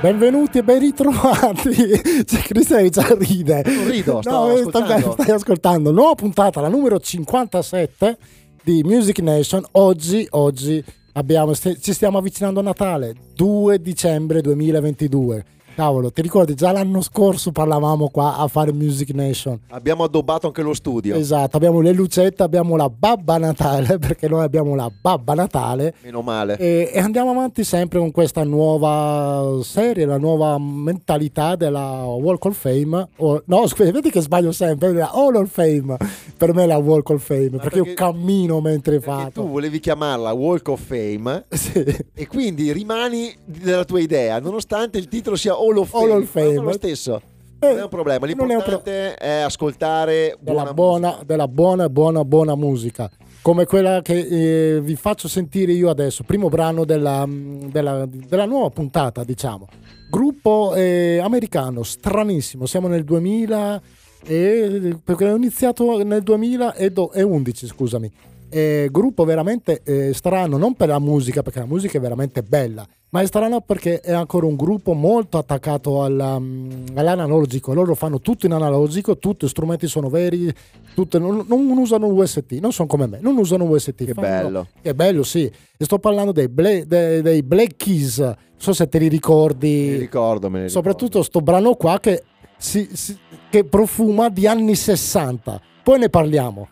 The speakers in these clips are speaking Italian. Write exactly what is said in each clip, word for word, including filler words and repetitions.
Benvenuti e ben ritrovati. C'è Cristian che già ride. Non rido, sto no, ascoltando. Stai, stai ascoltando. Nuova puntata, la numero cinquantasette di Music Nation. Oggi, oggi abbiamo, st- ci stiamo avvicinando a Natale, due dicembre duemilaventidue. Cavolo, ti ricordi già l'anno scorso parlavamo qua a fare Music Nation? Abbiamo addobbato anche lo studio. Esatto, abbiamo le lucette, abbiamo la Babba Natale, perché noi abbiamo la Babba Natale. Meno male. E, e andiamo avanti sempre con questa nuova serie, la nuova mentalità della Walk of Fame. O, no, scusa, vedi che sbaglio sempre, la Hall of Fame. Per me è la Walk of Fame, perché, perché io cammino mentre faccio. Tu volevi chiamarla Walk of Fame, sì. E quindi rimani della tua idea, nonostante il titolo sia Hall of Fame. Hall of Fame. Lo stesso. Eh, non è un problema, l'importante è, un pro- è ascoltare della buona, buona, della buona, buona, buona musica. Come quella che eh, vi faccio sentire io adesso, primo brano della, della, della nuova puntata, diciamo. Gruppo eh, americano, stranissimo, siamo nel duemila, e, perché ho iniziato nel duemilaundici, scusami. Eh, gruppo veramente eh, strano, non per la musica, perché la musica è veramente bella, ma è strano perché è ancora un gruppo molto attaccato alla, all'analogico. Loro fanno tutto in analogico, tutti gli strumenti sono veri, tutte, non, non usano U S T, non sono come me, non usano U S T. Che fanno, bello. Che bello, sì. E sto parlando dei, Bla- dei, dei Black Keys, non so se te li ricordi. Me ne ricordo, me ne soprattutto ricordo. sto brano qua che, si, si, che profuma di anni sessanta. Poi ne parliamo.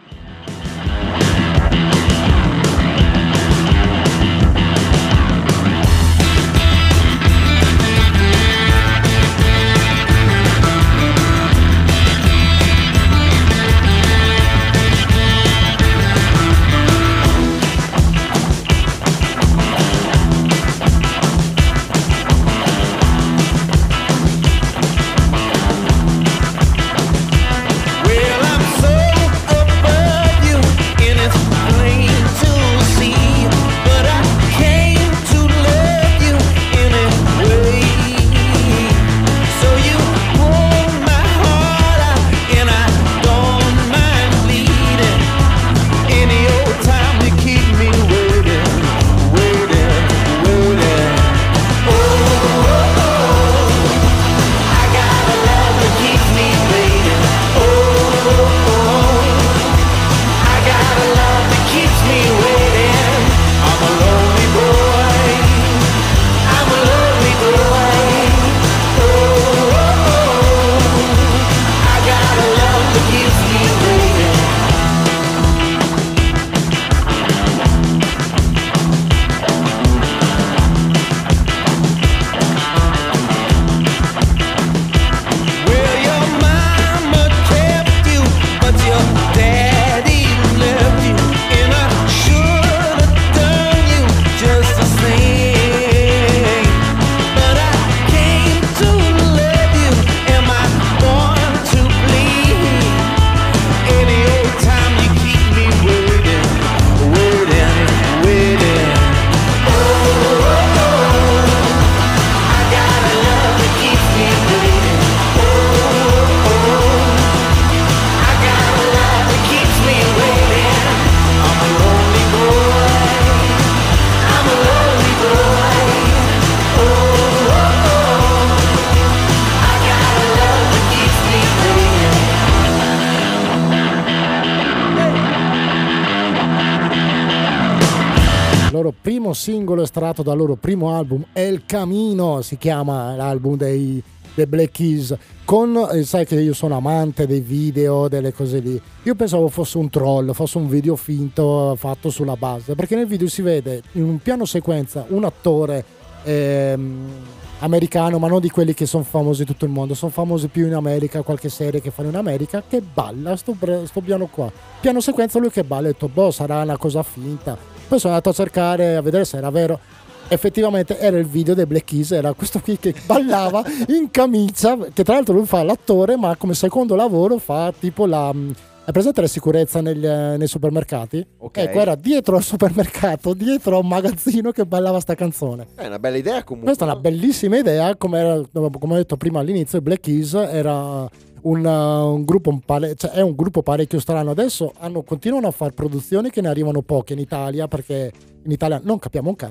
Primo singolo estratto dal loro primo album, El Camino si chiama l'album dei, dei Black Keys, con, eh, sai che io sono amante dei video, delle cose lì. Io pensavo fosse un troll, fosse un video finto fatto sulla base, perché nel video si vede in un piano sequenza un attore ehm, americano, ma non di quelli che sono famosi in tutto il mondo, sono famosi più in America, qualche serie che fanno in America, che balla sto, sto piano qua, piano sequenza lui che balla, ho detto boh, sarà una cosa finta. Poi sono andato a cercare, a vedere se era vero. Effettivamente era il video dei Black Keys, era questo qui che ballava in camicia, che tra l'altro lui fa l'attore, ma come secondo lavoro fa tipo la... Hai presente la sicurezza negli, nei supermercati? Okay. Ecco, era dietro al supermercato, dietro a un magazzino che ballava sta canzone. È una bella idea comunque. Questa è una bellissima idea, come, era, come ho detto prima all'inizio, i Black Keys era... Un, uh, un gruppo un pare- cioè è un gruppo parecchio strano. Adesso hanno, continuano a fare produzioni che ne arrivano poche in Italia, perché in Italia non capiamo un cazzo,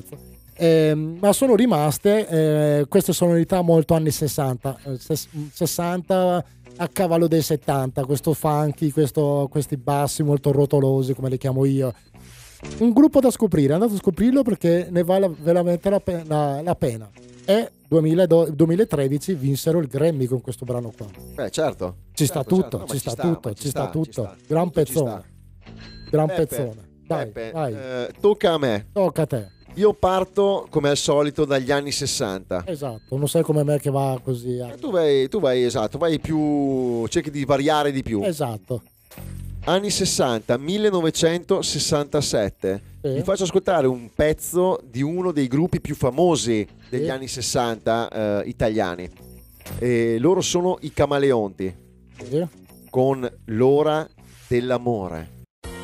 Eh, ma sono rimaste eh, queste sonorità molto anni sessanta, eh, ses- sessanta a cavallo dei settanta, questo funky, questo- questi bassi molto rotolosi come li chiamo io. Un gruppo da scoprire, andate a scoprirlo perché ne vale veramente la, pe- la- la pena. E duemiladodici duemilatredici vinsero il Grammy con questo brano qua. Beh, certo. Ci certo, sta tutto, certo. No, ma ci, sta sta, tutto, ma ci sta, tutto, ci sta. gran Tutto ci pezzone, sta. gran Peppe, pezzone. Dai, Peppe, vai, eh, tocca a me. tocca a te. Io parto come al solito dagli anni sessanta. Esatto, non sei come me che va così. eh. Eh, Tu vai, tu vai, esatto, vai più, cerchi di variare di più. Esatto. Anni sessanta, millenovecentosessantasette. Sì. Vi faccio ascoltare un pezzo di uno dei gruppi più famosi degli Sì. anni sessanta eh, italiani. E loro sono i Camaleonti Sì. con L'ora dell'amore.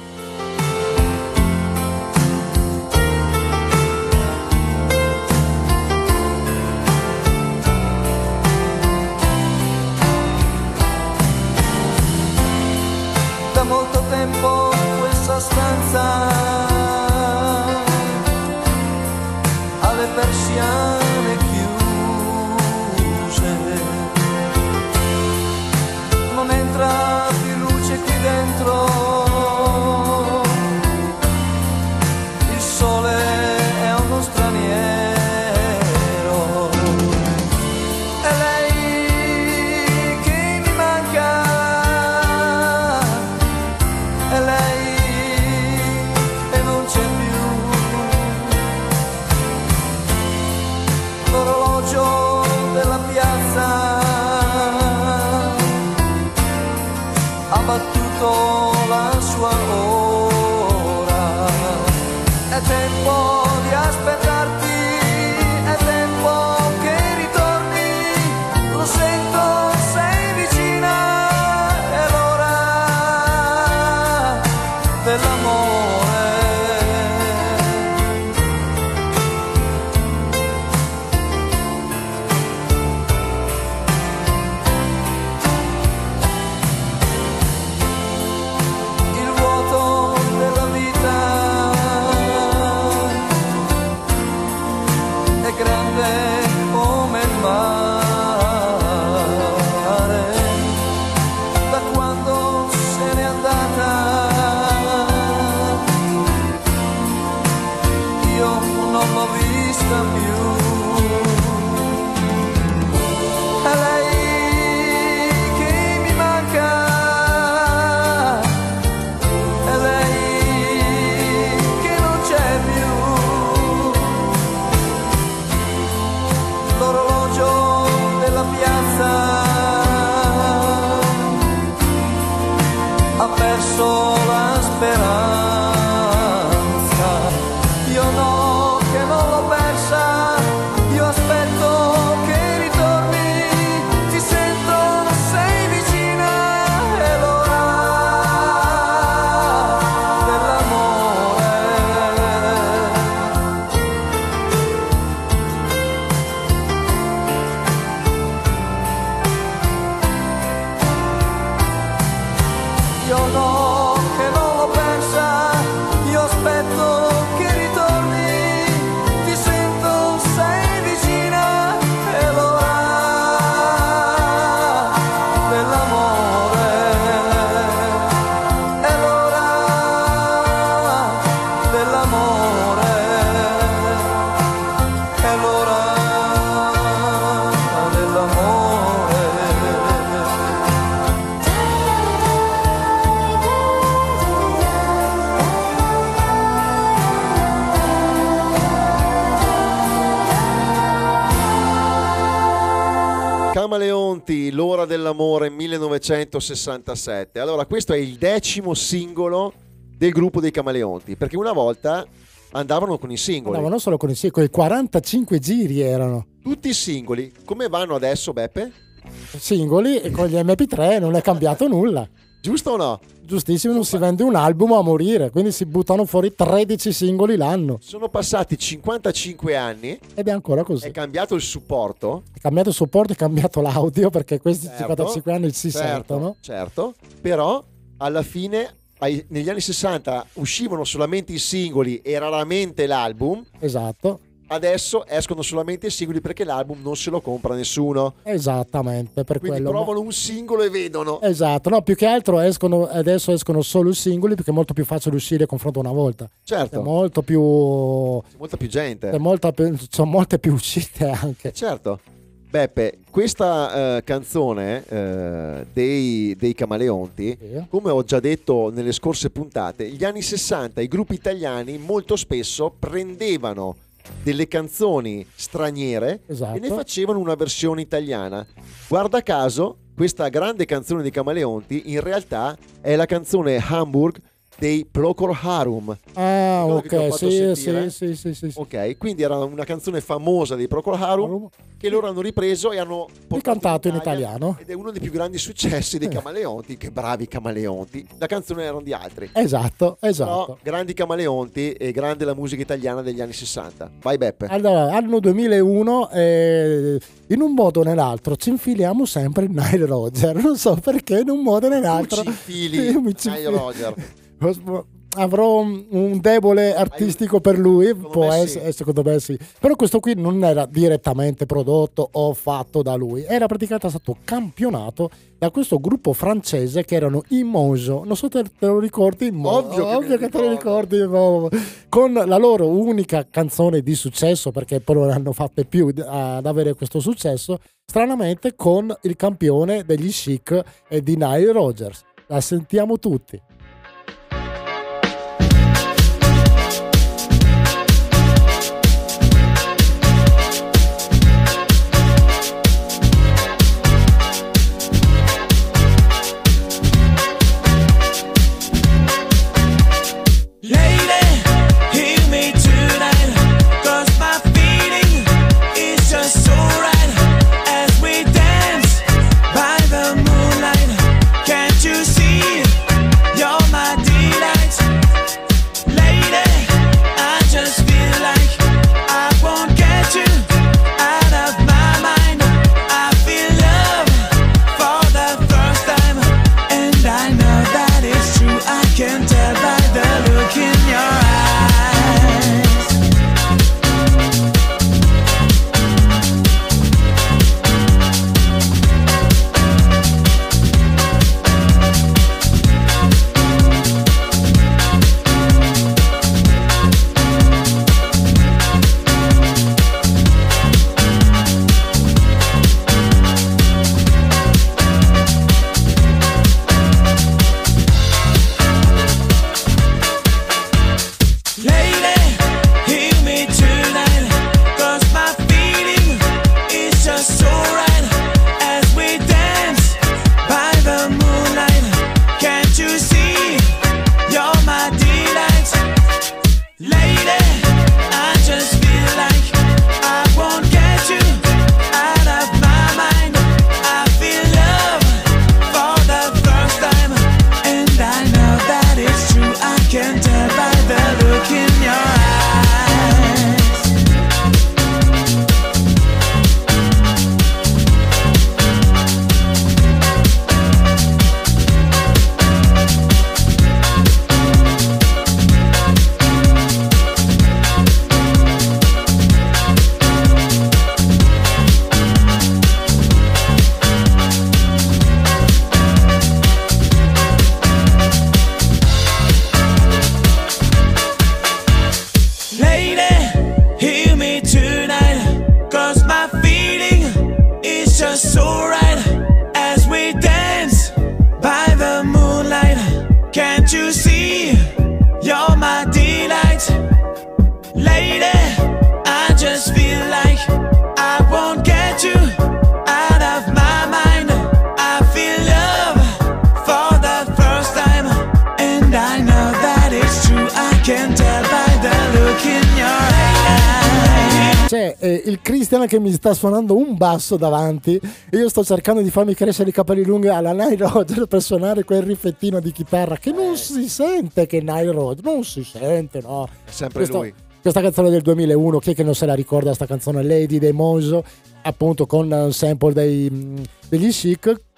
Da molto tempo questa stanza ha le persiane chiuse, non entra più luce qui dentro, il sole è uno straniero, è lei che mi manca, è lei che non c'è più, l'orologio della piazza ha battuto la sua ora, è tempo di aspettarti, è tempo che ritorni, lo sento, sei vicina, è l'ora dell'amore. Il vuoto della vita è grande come il mare, da quando se n'è andata io non l'ho vista più, è lei che mi manca, è lei che non c'è più, l'orologio della piazza ha perso la speranza, io no che non l'ho persa, io aspetto che ritorni, ti sento, sei vicina, è l'ora dell'amore. Io no che non l'ho persa, io aspetto che ritorni, ti sento, sei vicina, è l'ora dell'amore, è l'ora dell'amore, è l'ora dell'amore. Camaleonti, L'ora dell'amore millenovecentosessantasette. Allora, questo è il decimo singolo del gruppo dei Camaleonti, perché una volta andavano con i singoli. Andavano solo con i sì, con i quarantacinque giri erano Tutti i singoli. Come vanno adesso, Beppe? singoli e con gli M P tre non è cambiato nulla. Giusto o no? Giustissimo, non si vende un album a morire, quindi si buttano fuori tredici singoli l'anno Sono passati cinquantacinque anni, ed è ancora così. è cambiato il supporto. È cambiato il supporto, è cambiato l'audio perché questi Certo, cinquantacinque anni si certo, sentono. certo, però alla fine ai- negli anni sessanta uscivano solamente i singoli e raramente l'album. Esatto. adesso escono solamente i singoli perché l'album non se lo compra nessuno. Esattamente, per Quindi quello. provano un singolo e vedono. Esatto, no, più che altro escono, adesso escono solo i singoli perché è molto più facile uscire a confronto a una volta. Certo. È molto più... C'è molta più gente. È molta più, sono molte più uscite anche. Certo. Beppe, questa eh, canzone eh, dei, dei Camaleonti, Sì. come ho già detto nelle scorse puntate, gli anni sessanta i gruppi italiani molto spesso prendevano delle canzoni straniere Esatto. e ne facevano una versione italiana. Guarda caso, questa grande canzone dei Camaleonti in realtà è la canzone Hamburg dei Procol Harum. Ah, Ricordi che ti ho ok, fatto sì, sentire? sì, sì, sì, sì, sì. Ok, quindi era una canzone famosa dei Procol Harum che loro hanno ripreso e hanno portato cantato in Italia, italiano. ed è uno dei più grandi successi dei Camaleonti. Che bravi Camaleonti, la canzone erano di altri, Esatto, però esatto. grandi Camaleonti e grande la musica italiana degli anni sessanta. Vai Beppe. Allora, anno duemilauno, eh, in un modo o nell'altro ci infiliamo sempre in Nile Rodgers. Non so perché, in un modo o nell'altro. Tu ci infili Io mi ci Nile infilo. Rodgers. Avrò un, un debole artistico per lui, può me essere, sì. eh, secondo me sì. Però questo qui non era direttamente prodotto o fatto da lui, era praticamente stato campionato da questo gruppo francese che erano i Mojo. Non so se te lo ricordi, Mo- Ovvio che me ovvio lo che te lo ricordo. ricordi, Mo- con la loro unica canzone di successo, perché poi non ne hanno fatte più ad avere questo successo, stranamente con il campione degli Chic e di Nile Rodgers. La sentiamo tutti. Che mi sta suonando un basso davanti e io sto cercando di farmi crescere i capelli lunghi alla Nile Rodgers per suonare quel riffettino di chitarra che non si sente, che Nile Rodgers non si sente, no, è sempre Questo, lui. Questa canzone del duemilauno, chi è che non se la ricorda, sta canzone Lady dei Mojo, appunto con un sample dei, degli Chic,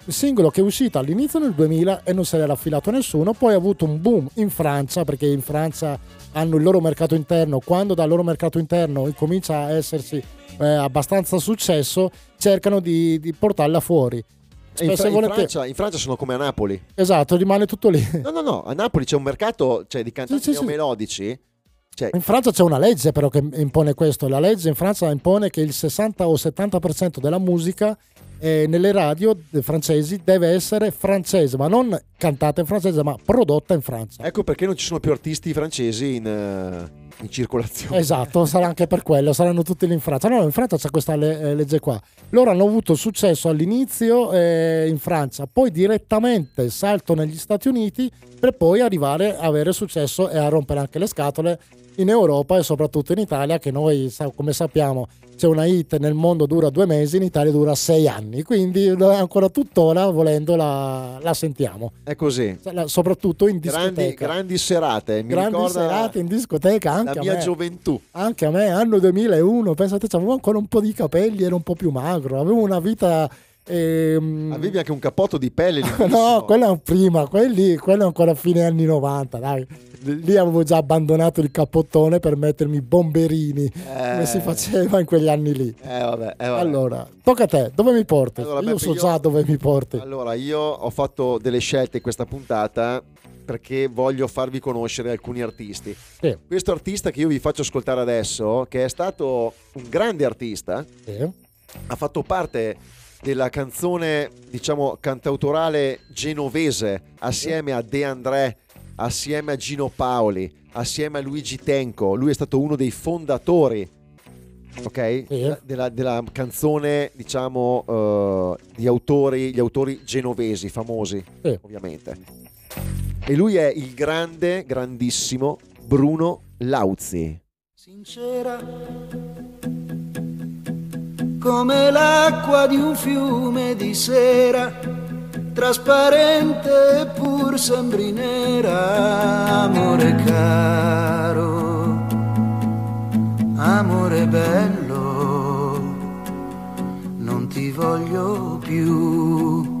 Il singolo che è uscito all'inizio nel duemila e non se l'era affilato nessuno, poi ha avuto un boom in Francia, perché in Francia hanno il loro mercato interno. Quando dal loro mercato interno comincia a esserci eh, abbastanza successo, cercano di, di portarla fuori. E in, Fra- in, Francia, in Francia sono come a Napoli. Esatto, rimane tutto lì. No, no, no, a Napoli c'è un mercato, cioè, di cantanti sì, sì, neomelodici. Cioè... In Francia c'è una legge però che impone questo. La legge in Francia impone che il sessanta o settanta per cento della musica eh, nelle radio francesi deve essere francese, ma non cantata in francese, ma prodotta in Francia. Ecco perché non ci sono più artisti francesi in, uh, in circolazione. Esatto, sarà anche per quello, saranno tutti lì in Francia. No, in Francia c'è questa le- legge qua. Loro hanno avuto successo all'inizio eh, in Francia, poi direttamente salto negli Stati Uniti per poi arrivare a avere successo e a rompere anche le scatole in Europa e soprattutto in Italia, che noi, come sappiamo, c'è una hit nel mondo dura due mesi, in Italia dura sei anni, quindi ancora tuttora volendo la, la sentiamo. È così. Soprattutto in grandi, discoteca. Grandi serate, mi grandi serate in discoteca, anche la a mia me. gioventù. Anche a me, anno duemilauno, pensate, avevo ancora un po' di capelli, ero un po' più magro, avevo una vita... Ehm... Avevi anche un cappotto di pelle lì. No, quello è prima, quelli, quello è ancora fine anni novanta, dai. Lì avevo già abbandonato il cappottone per mettermi bomberini, eh, come si faceva in quegli anni lì. Eh, vabbè, eh, vabbè. Allora, tocca a te, dove mi porti? Allora, io Beppe, so io... già dove mi porti. Allora, io ho fatto delle scelte in questa puntata perché voglio farvi conoscere alcuni artisti. Sì. Questo artista che io vi faccio ascoltare adesso, che è stato un grande artista, sì. ha fatto parte della canzone, diciamo, cantautorale genovese assieme a De André, assieme a Gino Paoli, assieme a Luigi Tenco. Lui è stato uno dei fondatori, ok, sì. della, della canzone, diciamo, uh, di autori, gli autori genovesi famosi, sì. ovviamente. E lui è il grande, grandissimo Bruno Lauzi. Sincera come l'acqua di un fiume di sera, trasparente pur sembri nera. Amore caro, amore bello, non ti voglio più.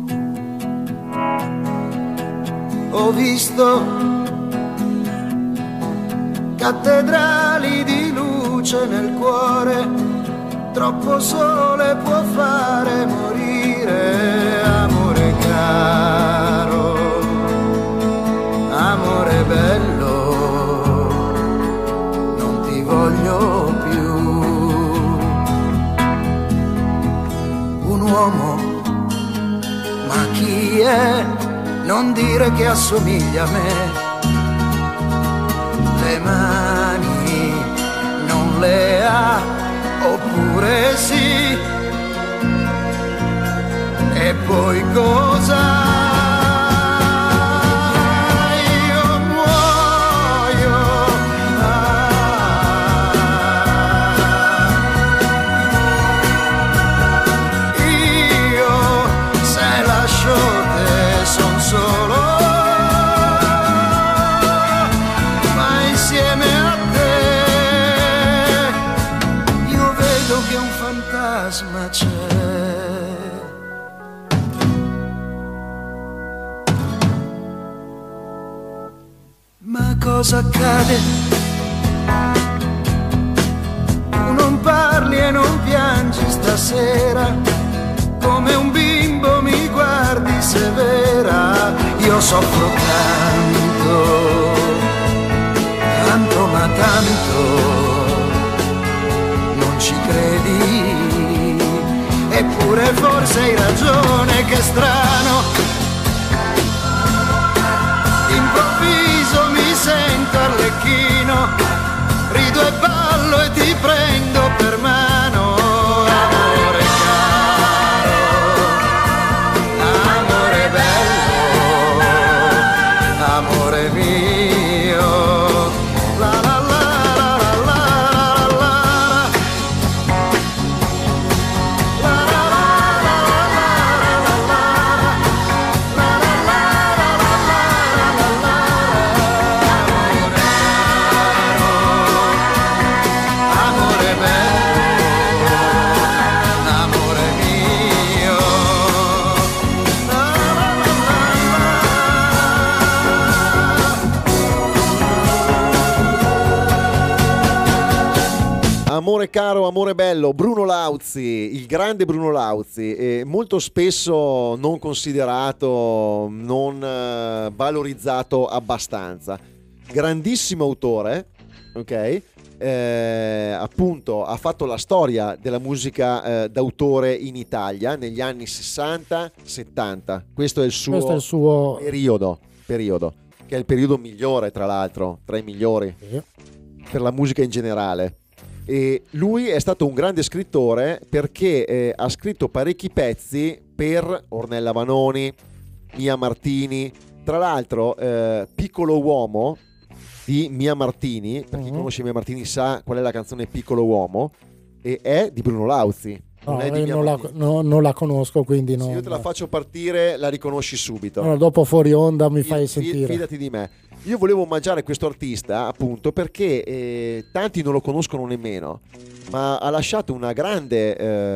Ho visto cattedrali di luce nel cuore, troppo sole può fare morire. Amore caro, amore bello, non ti voglio più. Un uomo, ma chi è? Non dire che assomiglia a me. Le mani non le ha, oppure sì, e poi cosa? Io muoio, ah, io se lascio te son solo, ma insieme a te io vedo che un fantasma c'è. Ma cosa accade? Tu non parli e non piangi stasera, come un bimbo mi guardi severa. Io soffro tanto, tanto ma tanto, non ci credi, eppure forse hai ragione, che strano. Improvviso mi sento arlecchino, rido e ballo e ti prendo per mano. Amore caro, amore bello, amore mio, la la la la la la la la la la la la la la la. Amore caro, amore bello, Bruno Lauzi, il grande Bruno Lauzi, eh, molto spesso non considerato, non eh, valorizzato abbastanza. Grandissimo autore, ok? Eh, appunto ha fatto la storia della musica eh, d'autore in Italia negli anni sessanta settanta. Questo è il suo, Questo è il suo... periodo, periodo, che è il periodo migliore, tra l'altro, tra i migliori Sì. per la musica in generale. E lui è stato un grande scrittore perché eh, ha scritto parecchi pezzi per Ornella Vanoni, Mia Martini. Tra l'altro, eh, Piccolo Uomo di Mia Martini, per chi Mhm. conosce Mia Martini sa qual è la canzone Piccolo Uomo, e è di Bruno Lauzi, non No, è di eh, Mia non, la, Martini. no, non la conosco, quindi Se no. io te la faccio partire la riconosci subito. No, dopo fuori onda mi fai Fi- sentire. Fidati di me. Io volevo omaggiare questo artista appunto perché eh, tanti non lo conoscono nemmeno, ma ha lasciato una grande,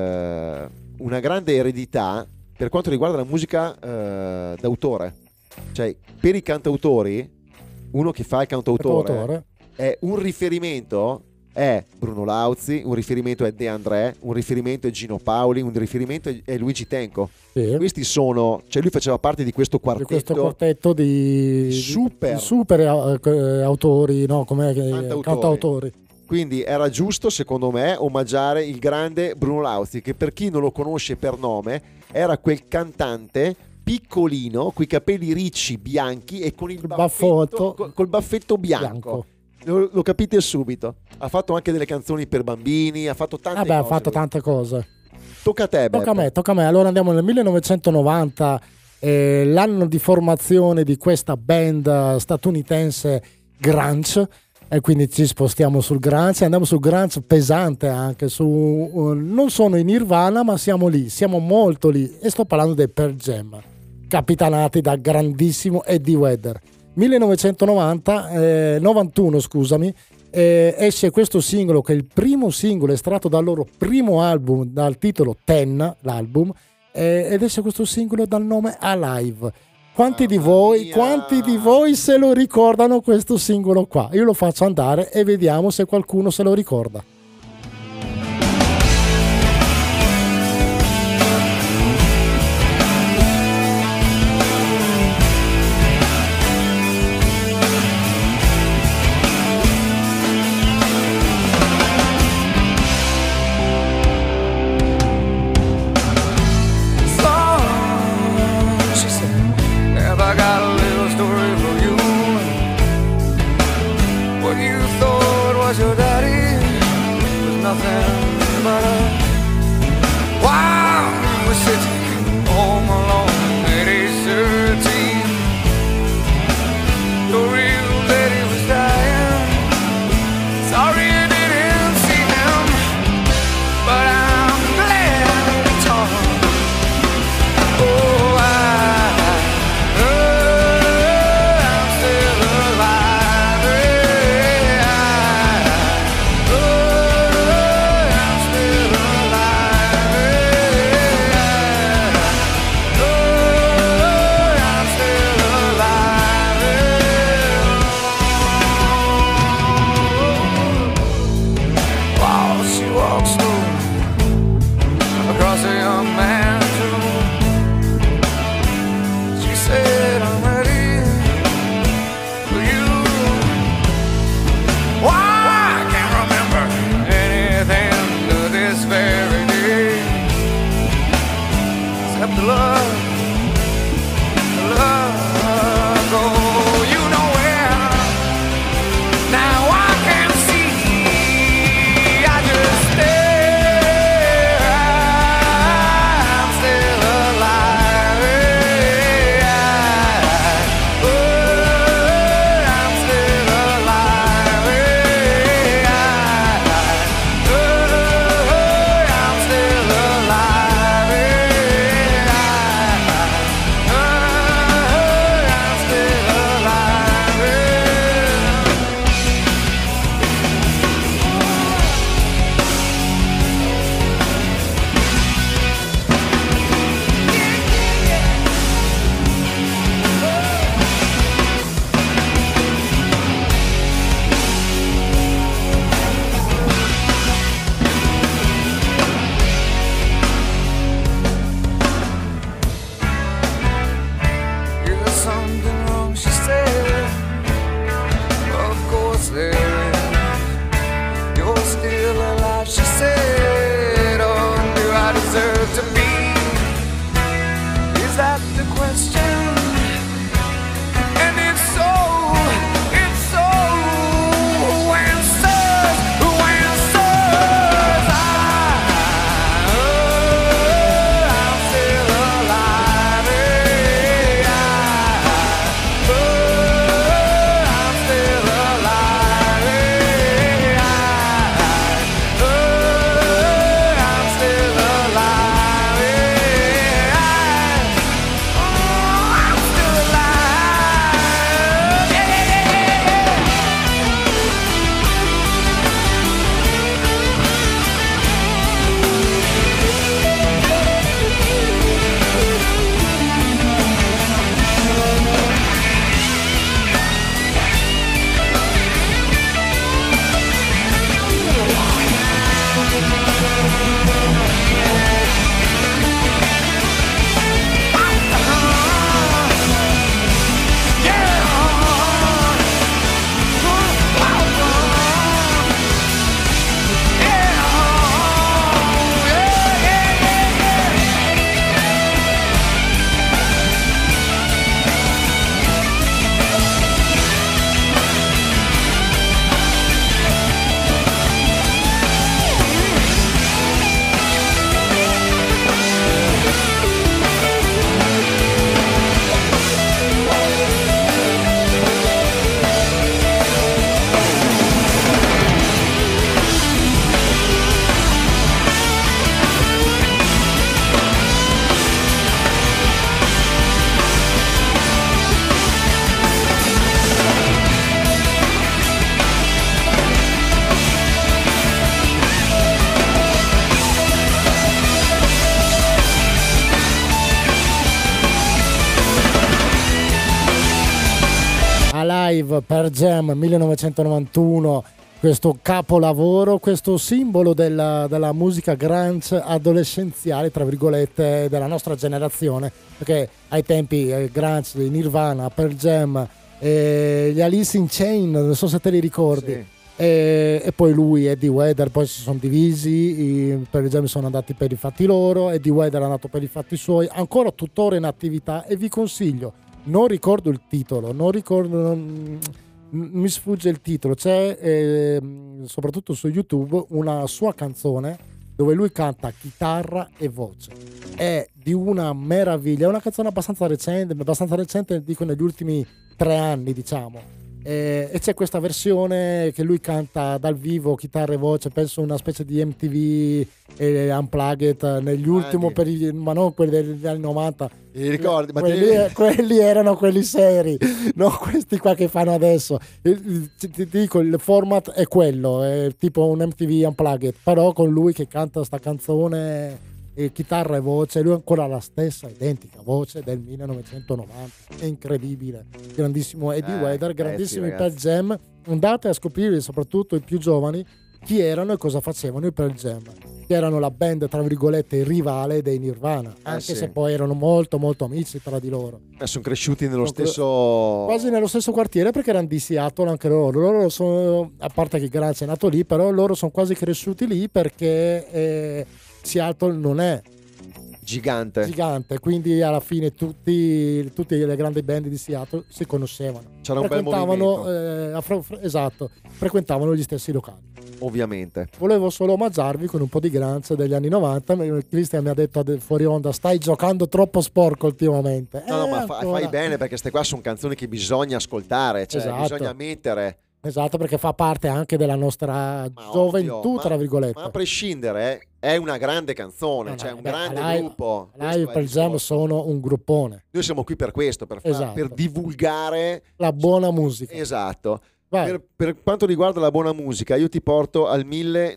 eh, una grande eredità per quanto riguarda la musica eh, d'autore. Cioè, per i cantautori, uno che fa il cantautore Autore. è un riferimento è Bruno Lauzi, un riferimento è De André, un riferimento è Gino Paoli, un riferimento è- è Luigi Tenco. Sì. Questi sono, cioè lui faceva parte di questo Di quartetto, questo quartetto di Super. di super eh, autori, no, come Cantautori. cantautori. quindi era giusto secondo me omaggiare il grande Bruno Lauzi, che per chi non lo conosce per nome era quel cantante piccolino, coi capelli ricci bianchi e con il Il baffetto, baffotto col, col baffetto bianco. bianco. Lo, lo capite subito. Ha fatto anche delle canzoni per bambini, ha fatto tante Vabbè, ha cose. fatto lui. tante cose. Tocca a te, Tocca a Beppe. me, tocca a me. Allora andiamo nel millenovecentonovanta, eh, l'anno di formazione di questa band eh, statunitense grunge, e quindi ci spostiamo sul grunge, andiamo sul grunge pesante anche, su, uh, non sono in Nirvana ma siamo lì, siamo molto lì, e sto parlando dei Pearl Jam, capitanati dal grandissimo Eddie Vedder. millenovecentonovanta, eh, novantuno scusami, eh, esce questo singolo che è il primo singolo estratto dal loro primo album dal titolo Ten, l'album, eh, ed esce questo singolo dal nome Alive. Quanti di Mamma voi, mia. quanti di voi se lo ricordano questo singolo qua? Io lo faccio andare e vediamo se qualcuno se lo ricorda. She said, have I got a little story for you? What you thought was your daddy something wrong, she said. Of course there is. You're still alive, she said. Oh, do I deserve to be? Is that the question? And if so, if so, who answers? Who answers? I, oh, I'm still alive. Hey, I, oh, I'm still alive. Hey, I, oh, I'm still alive. Hey, I, oh, I'm still alive. Yeah, yeah, yeah, yeah, yeah. Alive per Jam millenovecentonovantuno, questo capolavoro, questo simbolo della, della musica grunge adolescenziale, tra virgolette, della nostra generazione, perché ai tempi eh, grunge di Nirvana, Pearl Jam, eh, gli Alice in Chains, non so se te li ricordi. Sì. E, e poi lui, Eddie Vedder, poi si sono divisi, i Pearl Jam sono andati per i fatti loro, Eddie Vedder è andato per i fatti suoi, ancora tuttora in attività, e vi consiglio, non ricordo il titolo, non ricordo, non, mi sfugge il titolo, c'è eh, soprattutto su YouTube una sua canzone dove lui canta chitarra e voce, è di una meraviglia, è una canzone abbastanza recente, abbastanza recente dico negli ultimi tre anni diciamo. Eh, e c'è questa versione che lui canta dal vivo, chitarra e voce, penso una specie di M T V eh, Unplugged negli ultimi periodi, ma non quelli degli anni novanta. Ti ricordi? Ma quelli, ti... quelli erano quelli seri, non questi qua che fanno adesso. Ti, ti dico, il format è quello, è tipo un M T V Unplugged, però con lui che canta sta canzone, e chitarra e voce, lui ha ancora la stessa identica voce del millenovecentonovanta, è incredibile, grandissimo Eddie eh, Vedder, grandissimi ragazzi. Pearl Jam. Andate a scoprire, soprattutto i più giovani, chi erano e cosa facevano i Pearl Jam, che erano la band tra virgolette rivale dei Nirvana, anche sì. se poi erano molto molto amici tra di loro, Eh, sono cresciuti nello Sono stesso... quasi nello stesso quartiere, perché erano di Seattle anche loro. Loro sono, a parte che Grunge è nato lì, però loro sono quasi cresciuti lì perché eh, Seattle non è gigante. gigante, quindi alla fine tutti, tutte le grandi band di Seattle si conoscevano. C'era un bel frequentavano, movimento. eh, affro- fr- esatto, frequentavano gli stessi locali. Ovviamente. Volevo solo omaggiarvi con un po' di grunge degli anni novanta. Cristian mi ha detto fuori onda: stai giocando troppo sporco ultimamente. No, no, Eh, ma fa- ancora. fai bene, perché queste qua sono canzoni che bisogna ascoltare, cioè Esatto. bisogna mettere. Esatto, perché fa parte anche della nostra Ma gioventù, ovvio, tra ma- virgolette. Ma a prescindere, eh, è una grande canzone, No, no, cioè un beh, grande Alive- gruppo. Live Questo è per il Jam discorso. sono un gruppone. Noi siamo qui per questo, per, far- Esatto. per divulgare. La buona musica. Esatto. Vai. Per, per quanto riguarda la buona musica, io ti porto al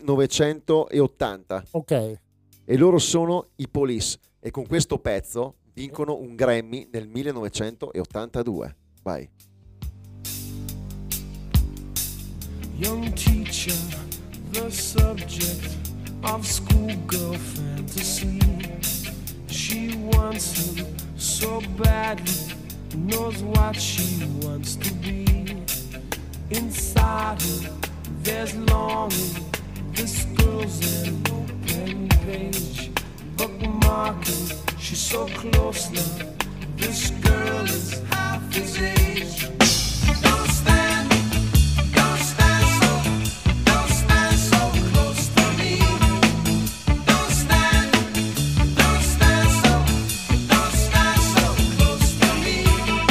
millenovecentottanta Ok. e loro sono i Police, e con questo pezzo vincono un Grammy nel millenovecentottantadue. Vai. Young teacher, the subject of schoolgirl fantasy. She wants him so badly, knows what she wants to be. Inside her, there's longing. This girl's an open page, bookmarking. She's so close now. This girl is half his age. Don't stand, don't stand so, don't stand so close to me. Don't stand, don't stand so, don't stand so close to me.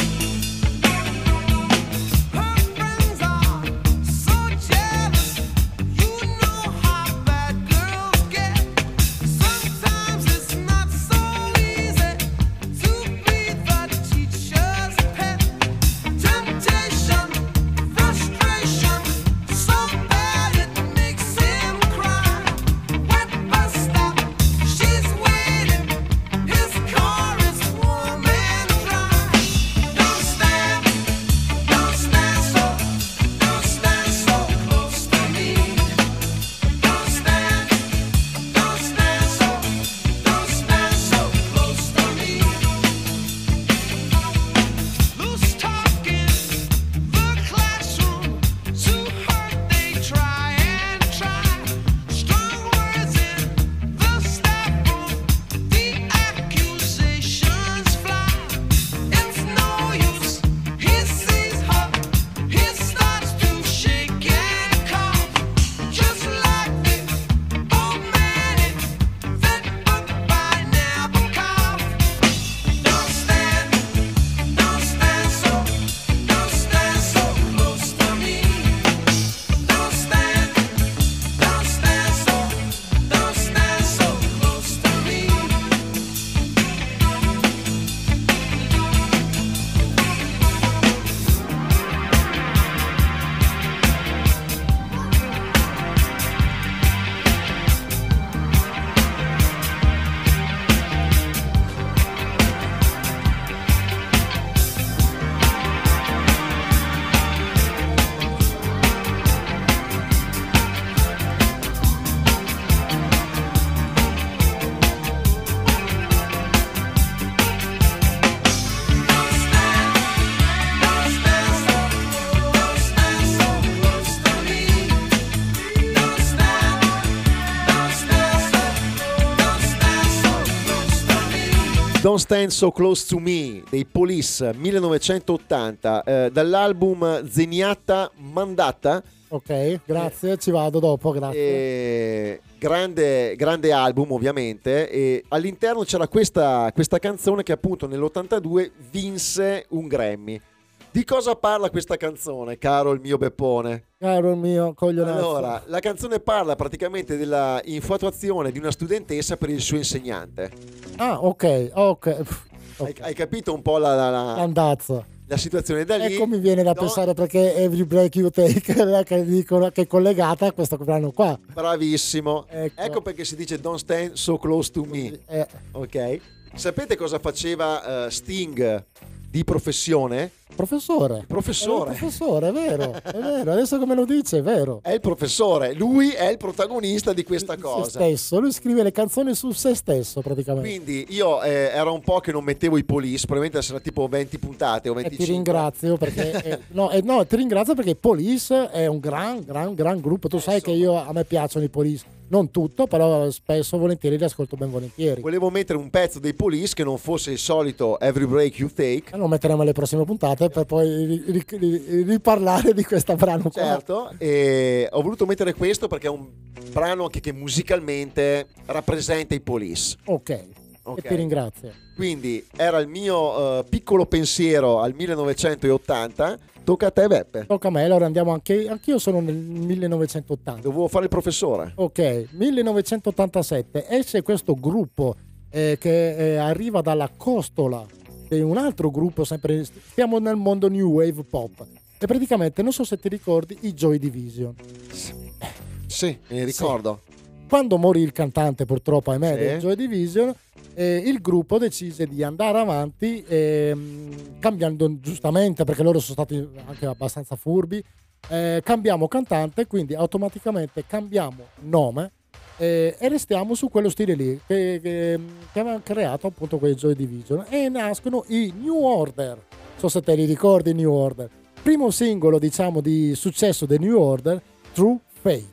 Her friends are so jealous, you know how bad girls get. Sometimes it's not so easy to be the teacher's pet. Temptation, frustration, so bad it makes him cry. Wet bus stop, she's waiting, his car is warm and dry. Don't stand, don't stand so, don't stand so close to me. Don't stand, don't stand so, don't stand so close to me. Loose talk in the classroom, too hurt they try and try. Strong words in the staff room, the accusations fly. It's no use, he sees her, he starts to shake and cough. Just like the old man in that book by Nabokov. Don't stand, don't stand so, don't stand so close to me. Don't stand, don't stand so, don't stand so close to me. Don't Stand So Close to Me dei Police millenovecentottanta, eh, dall'album Zenyatta Mandata. Ok, grazie, ci vado dopo, grazie. E grande, grande album ovviamente, e all'interno c'era questa, questa canzone che appunto nell'ottantadue vinse un Grammy. Di cosa parla questa canzone, caro il mio Beppone? Caro il mio coglionazzo. Allora, la canzone parla praticamente della infatuazione di una studentessa per il suo insegnante. Ah, ok, ok. Hai, hai capito un po' la, la, la, Andazzo. la situazione da lì? Ecco, mi viene da No? pensare perché Every Break You Take che dicono che è collegata a questo brano qua. Bravissimo. Ecco. Ecco perché si dice Don't Stand So Close to Me. Eh, Ok? Sapete cosa faceva eh, Sting di professione? professore. Professore. È un professore, è vero, è vero. Adesso come lo dice, è vero. È il professore, lui è il protagonista di questa Se cosa. stesso, lui scrive le canzoni su se stesso praticamente. Quindi io eh, era un po' che non mettevo i Police, probabilmente sarà tipo venti puntate o E venticinque. ti ringrazio perché eh, no, eh, no, ti ringrazio perché i Police è un gran, gran, gran gruppo. Tu Eh, sai insomma. che io a me piacciono i Police, non tutto, però spesso volentieri li ascolto ben volentieri. Volevo mettere un pezzo dei Police che non fosse il solito Every Break You Take. Lo metteremo alle prossime puntate per poi ri- ri- ri- riparlare di questo brano qua. Certo, e ho voluto mettere questo perché è un brano anche che musicalmente rappresenta i Police. Ok, Ok. e ti ringrazio. Quindi era il mio eh, piccolo pensiero al millenovecentottanta. Tocca a te, Beppe. Tocca a me, allora andiamo anche. Anch'io sono nel millenovecentottanta. Dovevo fare il professore. Ok, millenovecentottantasette esce questo gruppo eh, che eh, arriva dalla costola di un altro gruppo, sempre stiamo nel mondo new wave pop. E praticamente, non so se ti ricordi, i Joy Division. Sì, mi ricordo. Quando morì il cantante, purtroppo, ahimè, Sì. dei Joy Division, eh, il gruppo decise di andare avanti ehm, cambiando, giustamente, perché loro sono stati anche abbastanza furbi, eh, cambiamo cantante, quindi automaticamente cambiamo nome eh, e restiamo su quello stile lì che, che, che avevano creato appunto quei Joy Division, e nascono i New Order. so se te li ricordi, New Order. Primo singolo, diciamo, di successo dei New Order, True Fate.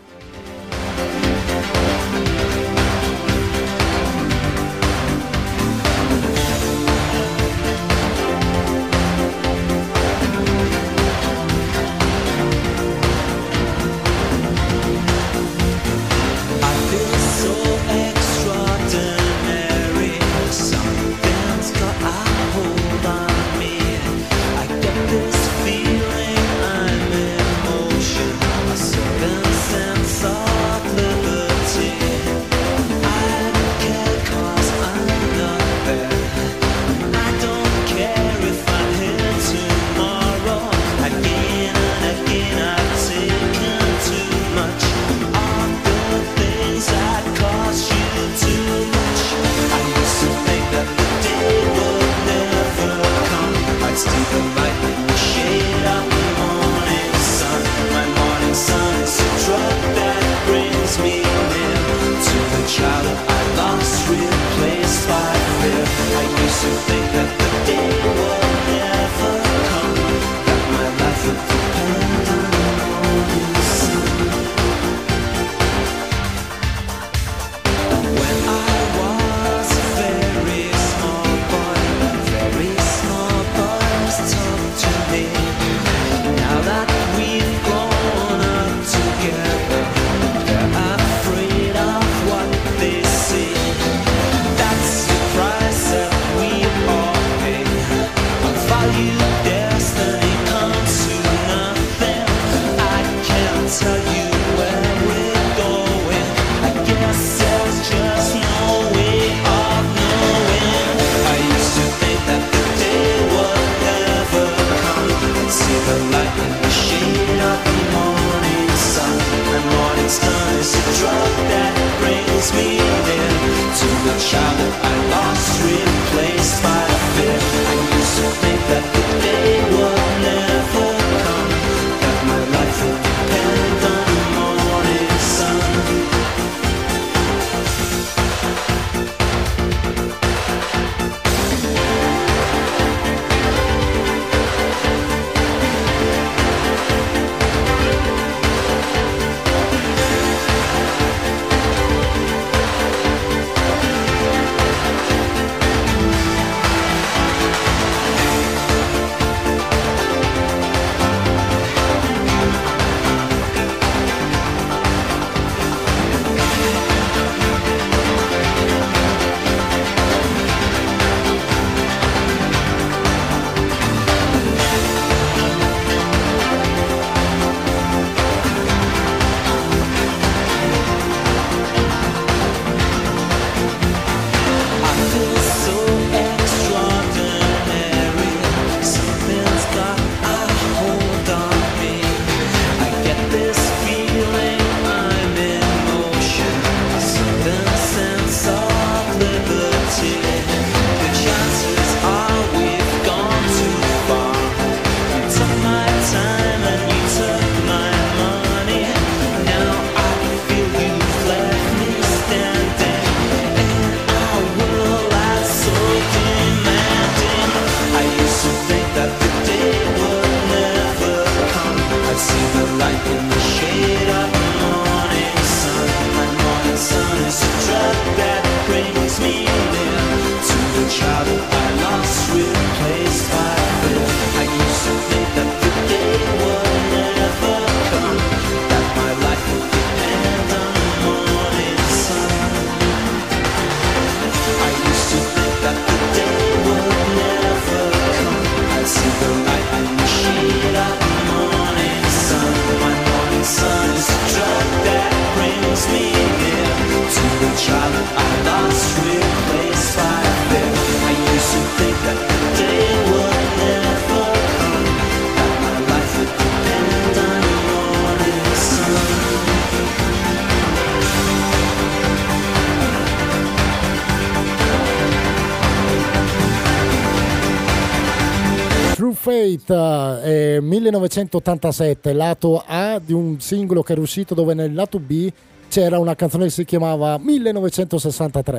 Fate, eh, millenovecentottantasette, lato A di un singolo che era uscito, dove nel lato B c'era una canzone che si chiamava millenovecentosessantatré.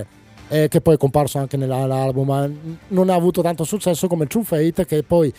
eh, che poi è comparso anche nell'album, ma non ha avuto tanto successo come True Fate, che poi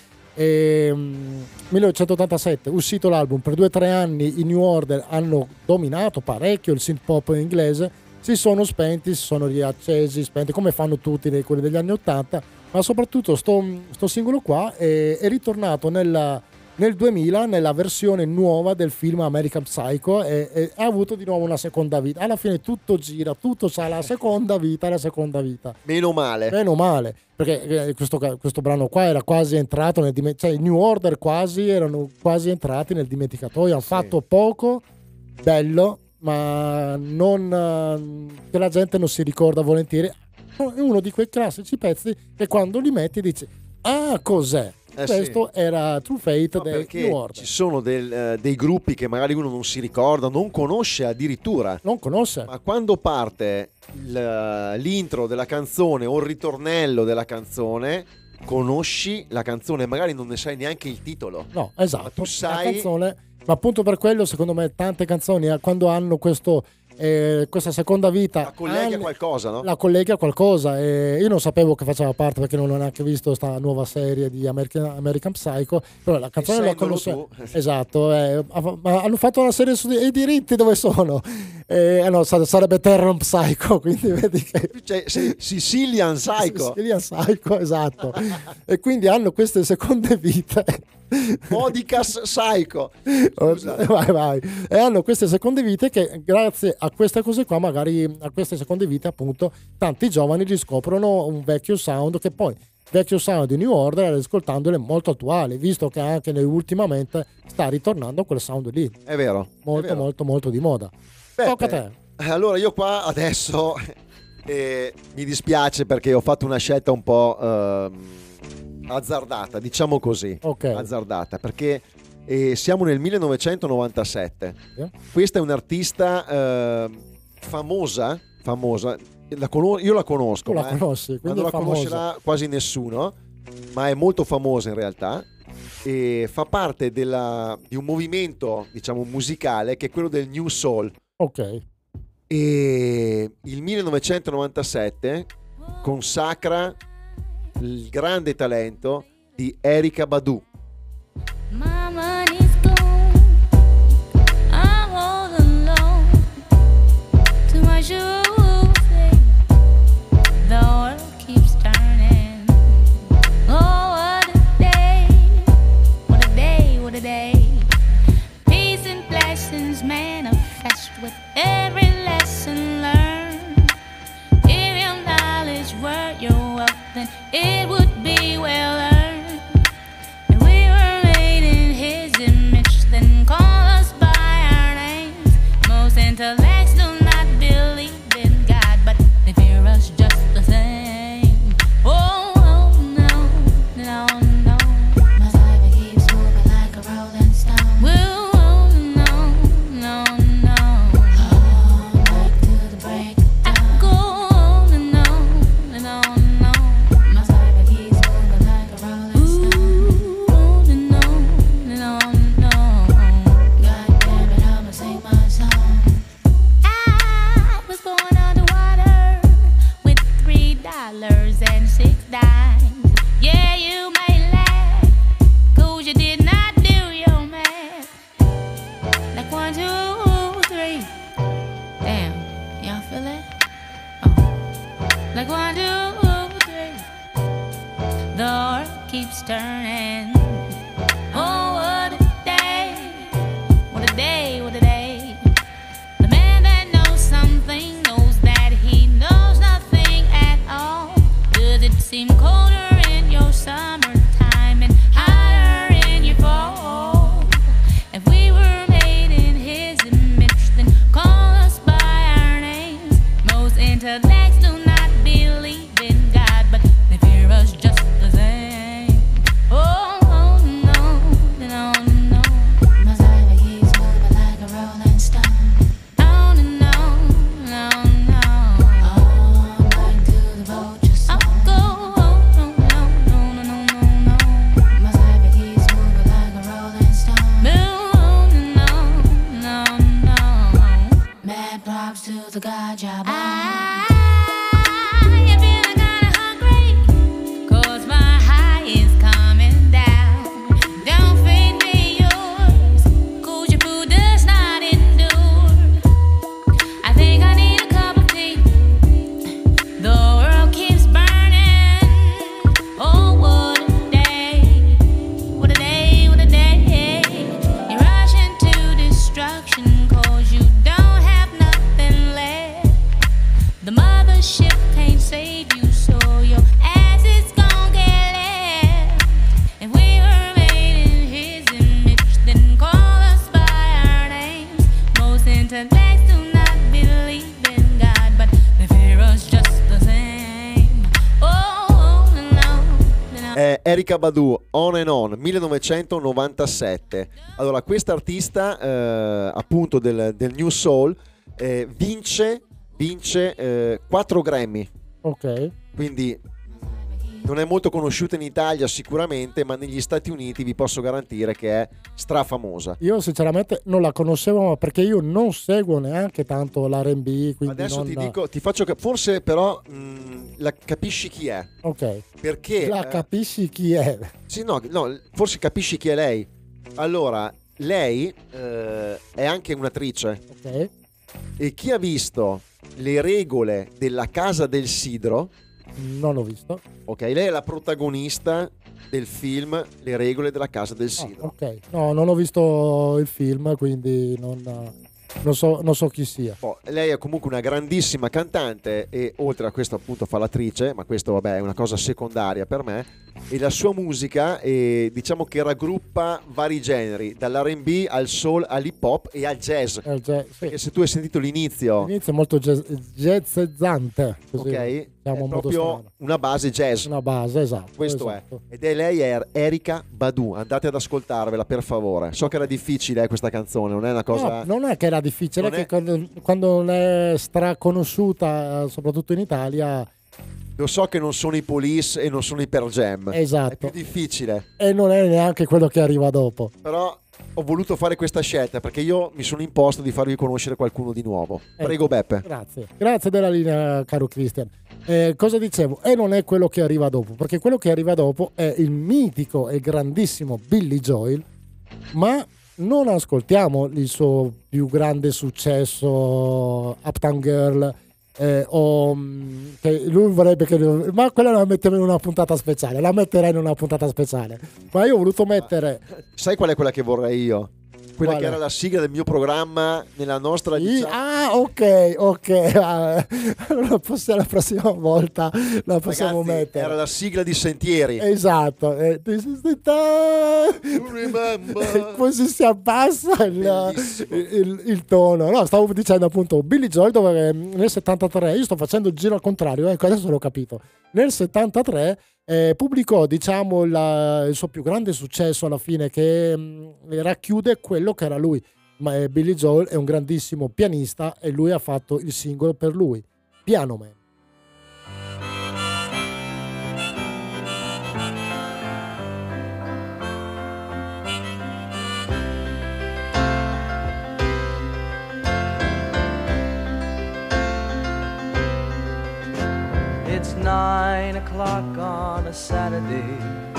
ehm, millenovecentottantasette uscito l'album, per due o tre anni i New Order hanno dominato parecchio il synth pop inglese, si sono spenti, si sono riaccesi, spenti come fanno tutti nei- quelli degli anni ottanta, ma soprattutto sto, sto singolo qua è, è ritornato nella- nel duemila nella versione nuova del film American Psycho e, e ha avuto di nuovo una seconda vita. Alla fine tutto gira, tutto ha la seconda vita, la seconda vita. Meno male. Meno male, perché eh, questo, questo brano qua era quasi entrato nel dimenticatoio, cioè i New Order quasi erano quasi entrati nel dimenticatoio, hanno Sì. fatto poco, bello, ma non eh, che la gente non si ricorda volentieri. È uno di quei classici pezzi che quando li metti dici ah, cos'è? Eh, Questo sì. era True Fate No, dei perché New Order. ci sono del, eh, dei gruppi che magari uno non si ricorda, non conosce addirittura. Non conosce? Ma quando parte il- l'intro della canzone o il ritornello della canzone, conosci la canzone, magari non ne sai neanche il titolo. No, Ma esatto. tu La sai- canzone, ma appunto per quello, secondo me, tante canzoni eh, quando hanno questo, eh, questa seconda vita, La colleghi a hanno- qualcosa, no? la colleghi a qualcosa. E io non sapevo che faceva parte perché non ho neanche visto questa nuova serie di American, American Psycho. Però la canzone la Essendolo conoscevo. tu. Esatto, eh, ma hanno fatto una serie su i diritti dove sono? Eh, no, sa- sarebbe Terran Psycho, quindi vedi che Cioè, sei Sicilian Psycho, Sicilian Psycho, esatto. E quindi hanno queste seconde vite. Modicas Psycho. vai, vai. E hanno queste seconde vite che grazie a queste cose qua, magari a queste seconde vite, appunto, tanti giovani riscoprono un vecchio sound che poi vecchio sound di New Order, ascoltandole molto attuale, visto che anche noi ultimamente sta ritornando quel sound lì, È vero. è molto vero. molto molto di moda. Beppe, Tocca a te. Allora io qua adesso eh, mi dispiace perché ho fatto una scelta un po' ehm, azzardata, diciamo così. Ok. Azzardata, perché eh, siamo nel millenovecentonovantasette. Sì. Questa è un'artista ehm, famosa, famosa. La cono- io la conosco, Tu la ma- conosci, ma quindi non è la famosa. conoscerà quasi nessuno, ma è molto famosa in realtà e fa parte della- di un movimento, diciamo, musicale che è quello del New Soul. Ok. E il millenovecentonovantasette consacra il grande talento di Erykah Badu. My money's gone. I'm holding on to my shoe face. The world keeps turning. Oh, what a day! What a day! What a day! Peace and blessings manifest with every lesson learned. If your knowledge were your wealth, then it would be well earned. And we were made in His image, then call us by our names. Most intellects do not believe in God, but they fear us just the same. Oh, oh no, no, no. My life keeps moving like a rolling stone. Whoa, oh, no, no, no. All night till the break of dawn. I go on and on and on and on. My life keeps moving like a rolling stone. Ooh, on and on and on and on. God damn it, I'ma sing my song. I was born underwater with three dollars and six dimes. Yeah, you may laugh, 'cause you did not do your math. Like one, two, three. Damn, y'all feel it? Oh. Like one, two, three. The earth keeps turning. Oh, what a day. What a day, what a day. The man that knows something knows that he knows nothing at all. Does it seem colder in your summertime and hotter in your fall? If we were made in His image, then call us by our names. Most intellects do not believe in God, but they fear us just the same. Oh, oh Erykah Badu, On and On, millenovecentonovantasette. Allora, questa artista, eh, appunto del, del New Soul, eh, vince, vince eh, quattro Grammy. Ok. Quindi non è molto conosciuta in Italia sicuramente, ma negli Stati Uniti vi posso garantire che è strafamosa. Io sinceramente non la conoscevo, ma perché io non seguo neanche tanto l'R and B, quindi Adesso non... ti dico, ti faccio cap- forse però mh, la capisci chi è. Ok. Perché La eh, capisci chi è? sì, no, no, forse capisci chi è lei. Allora, lei eh, è anche un'attrice. Ok. E chi ha visto Le regole della Casa del Sidro, Non l'ho visto. ok, lei è la protagonista del film Le regole della Casa del Ah, Sidro. ok. No, non ho visto il film, quindi non, non so, non so chi sia. Oh, lei è comunque una grandissima cantante e oltre a questo appunto fa l'attrice, ma questo vabbè è una cosa secondaria per me. E la sua musica eh, diciamo che raggruppa vari generi, dall'R and B al soul all'hip hop e al jazz. Eh, già- sì. Perché se tu hai sentito l'inizio, L'inizio è molto jazz- jazzezzante, così, ok, è diciamo, in modo proprio strano. una base jazz. Una base, esatto. Questo esatto. è. Ed è lei è Erykah Badu. Andate ad ascoltarvela per favore. So che era difficile eh, questa canzone, non è una cosa. No, non è che era difficile, Non è è- che quando, quando non è straconosciuta, soprattutto in Italia, Lo so che non sono i Police e non sono i Pearl Jam. È esatto, più difficile. e non è neanche quello che arriva dopo. Però ho voluto fare questa scelta perché io mi sono imposto di farvi conoscere qualcuno di nuovo. Ecco. Prego Beppe. Grazie, grazie della linea, caro Christian. Eh, cosa dicevo? E non è quello che arriva dopo, perché quello che arriva dopo è il mitico e grandissimo Billy Joel, ma non ascoltiamo il suo più grande successo, Uptown Girl, eh, o mm, che lui vorrebbe che... Ma quella la mettiamo in una puntata speciale, la metterei in una puntata speciale. Ma io ho voluto mettere... Sai qual è quella che vorrei io? Quella Quale? che era la sigla del mio programma nella nostra Sì, diciamo- ah, ok, ok. Ah, allora possiamo- la prossima volta la possiamo Ragazzi, mettere. era la sigla di Sentieri. Esatto. eh, This is the time. You remember? Così si abbassa il, Bellissimo. il- il tono. No, stavo dicendo appunto Billy Joel, dove eh, nel settantatré, io sto facendo il giro al contrario, ecco adesso l'ho capito. Nel settantatré eh, pubblicò diciamo la- il suo più grande successo alla fine, che mh, racchiude quello che era lui. Ma eh, Billy Joel è un grandissimo pianista e lui ha fatto il singolo per lui, Piano Man. It's nine o'clock on a Saturday.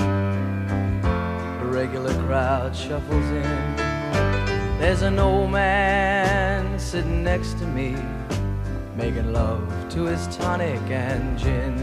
A regular crowd shuffles in. There's an old man sitting next to me, making love to his tonic and gin.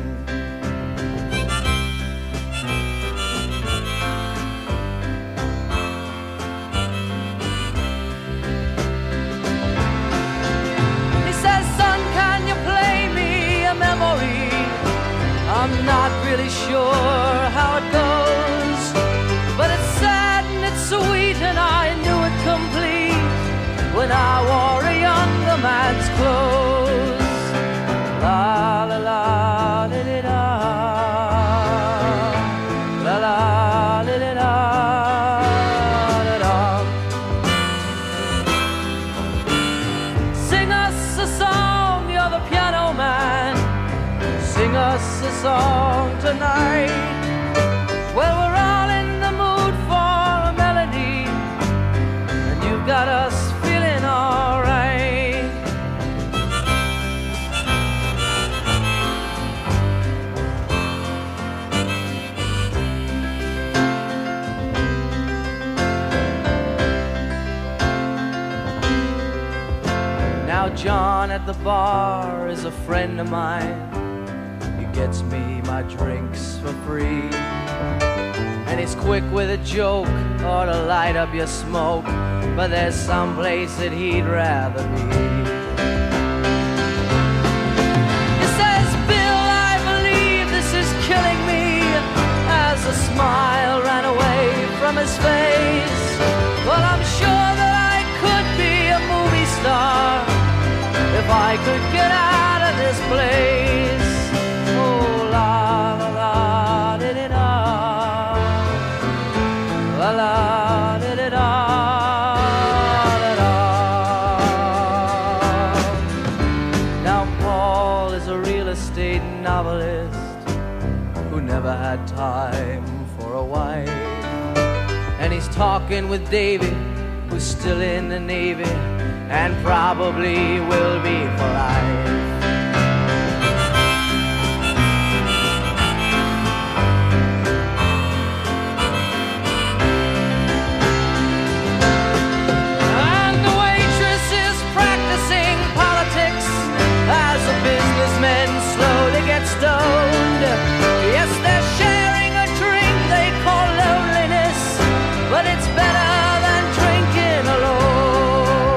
He says, son, can you play me a memory? I'm not really sure how it goes, but it's sad and it's sweet and I knew it complete when I wore a younger man's clothes. La la la li, li, la la la li, li, la la la. Sing us a song, you're the piano man. Sing us a song tonight. Well, we're all in the mood for a melody, and you've got us feeling alright. Now John at the bar is a friend of mine. He gets me my drinks for free, and he's quick with a joke or to light up your smoke, but there's some place that he'd rather be. He says, Bill, I believe this is killing me, as a smile ran away from his face. Well, I'm sure that I could be a movie star if I could get out of this place. Oh, la la la, di, di, da. he's talking with Davy, who's still in the Navy, and probably will be for life. And the waitress is practicing politics as the businessmen slowly get stoned. Yes, they're sharing a drink they call loneliness, but it's better than drinking alone.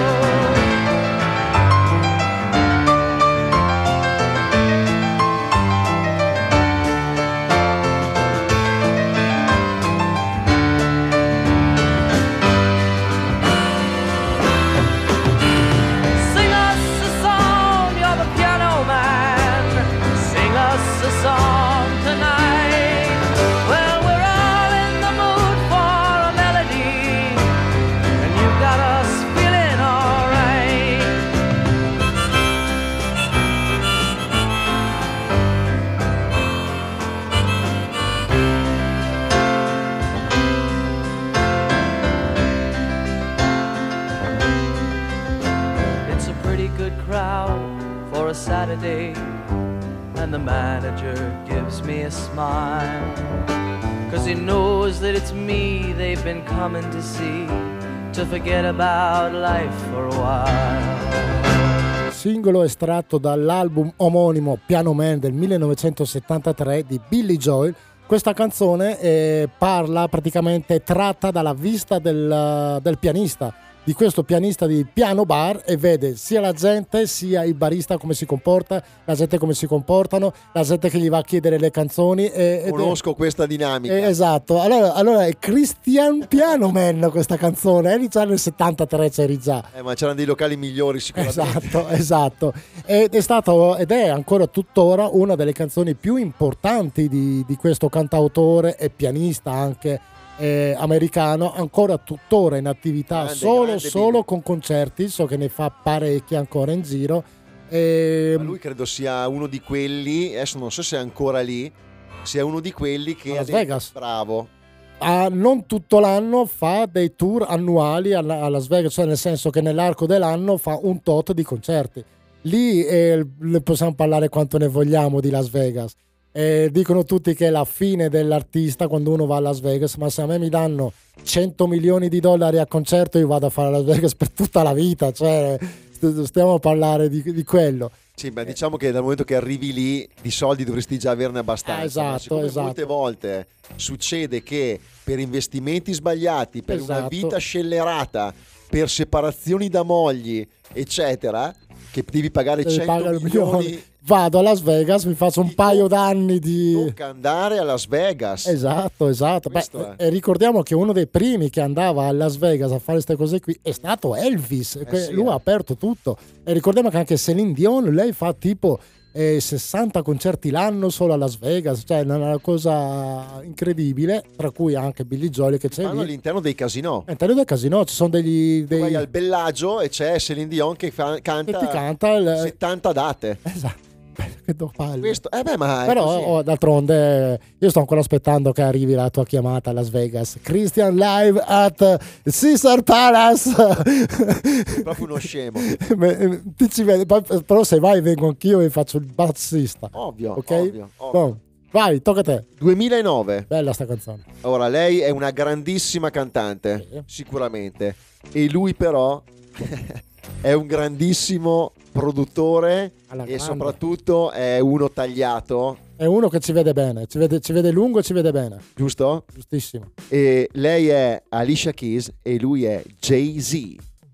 Sing us a song, you're the piano man. Sing us a song tonight. Well, we're all in the mood for a melody, and you got us feeling alright. It's a pretty good crowd for a Saturday, and the manager gives me a smile, 'cause he knows that it's me they've been coming to see, to forget about life for a while. Singolo estratto dall'album omonimo Piano Man del millenovecentosettantatré di Billy Joel. Questa canzone eh, parla praticamente, tratta dalla vista del, del pianista, di questo pianista di piano bar, e vede sia la gente sia il barista come si comporta, la gente come si comportano, la gente che gli va a chiedere le canzoni. E, ed è- Conosco questa dinamica. eh, esatto, allora, allora è Christian Piano Man questa canzone, eh, già nel settantatré c'eri già. Eh, ma c'erano dei locali migliori sicuramente. Esatto, esatto. Ed è stato ed è ancora tuttora una delle canzoni più importanti di, di questo cantautore e pianista anche eh, americano, ancora tuttora in attività, Grande, solo, grande solo Billy. con concerti, so che ne fa parecchi ancora in giro. E, Ma lui credo sia uno di quelli, adesso non so se è ancora lì, sia uno di quelli che A ha Las dei- Vegas. Bravo. ah, non tutto l'anno fa dei tour annuali a, a Las Vegas, cioè nel senso che nell'arco dell'anno fa un tot di concerti. Lì eh, ne possiamo parlare quanto ne vogliamo di Las Vegas. Eh, dicono tutti che è la fine dell'artista quando uno va a Las Vegas, ma se a me mi danno cento milioni di dollari a concerto io vado a fare a Las Vegas per tutta la vita, cioè st- stiamo a parlare di, di quello. Sì, ma diciamo che dal momento che arrivi lì di soldi dovresti già averne abbastanza. Ah, esatto, ma siccome esatto. molte volte succede che per investimenti sbagliati, per una Esatto. vita scellerata, per separazioni da mogli, eccetera, che devi pagare Devi cento pagare milioni, milioni. Vado a Las Vegas, mi faccio un Ti paio tocca- d'anni di... tocca andare a Las Vegas. Esatto, esatto. Beh, Questo è. e ricordiamo che uno dei primi che andava a Las Vegas a fare queste cose qui è stato Elvis. Que- sì, Lui eh. ha aperto tutto. E ricordiamo che anche Celine Dion, lei fa tipo eh, sessanta concerti l'anno solo a Las Vegas, cioè è una cosa incredibile, tra cui anche Billy Joel che c'è Fanno lì. all'interno dei casinò. All'interno del casino ci sono degli... Tu dei... vai al Bellagio e c'è Celine Dion che fa- che canta, ti canta il... settanta date. Esatto. Che do palle. Questo, eh beh, ma è Però così. oh, d'altronde io sto ancora aspettando che arrivi la tua chiamata a Las Vegas. Christian live at Caesar Palace. Sei proprio uno scemo. Beh, ti ci vede, poi- però se vai vengo anch'io e faccio il bassista. Ovvio, Ok? ovvio, ovvio. Boh, vai, tocca a te. duemilanove. Bella sta canzone. Ora, lei è una grandissima cantante, Sì. sicuramente. E lui però è un grandissimo produttore Alla e grande. soprattutto è uno tagliato, È uno che ci vede bene, ci vede, ci vede lungo e ci vede bene. giusto? Giustissimo. E lei è Alicia Keys e lui è Jay-Z.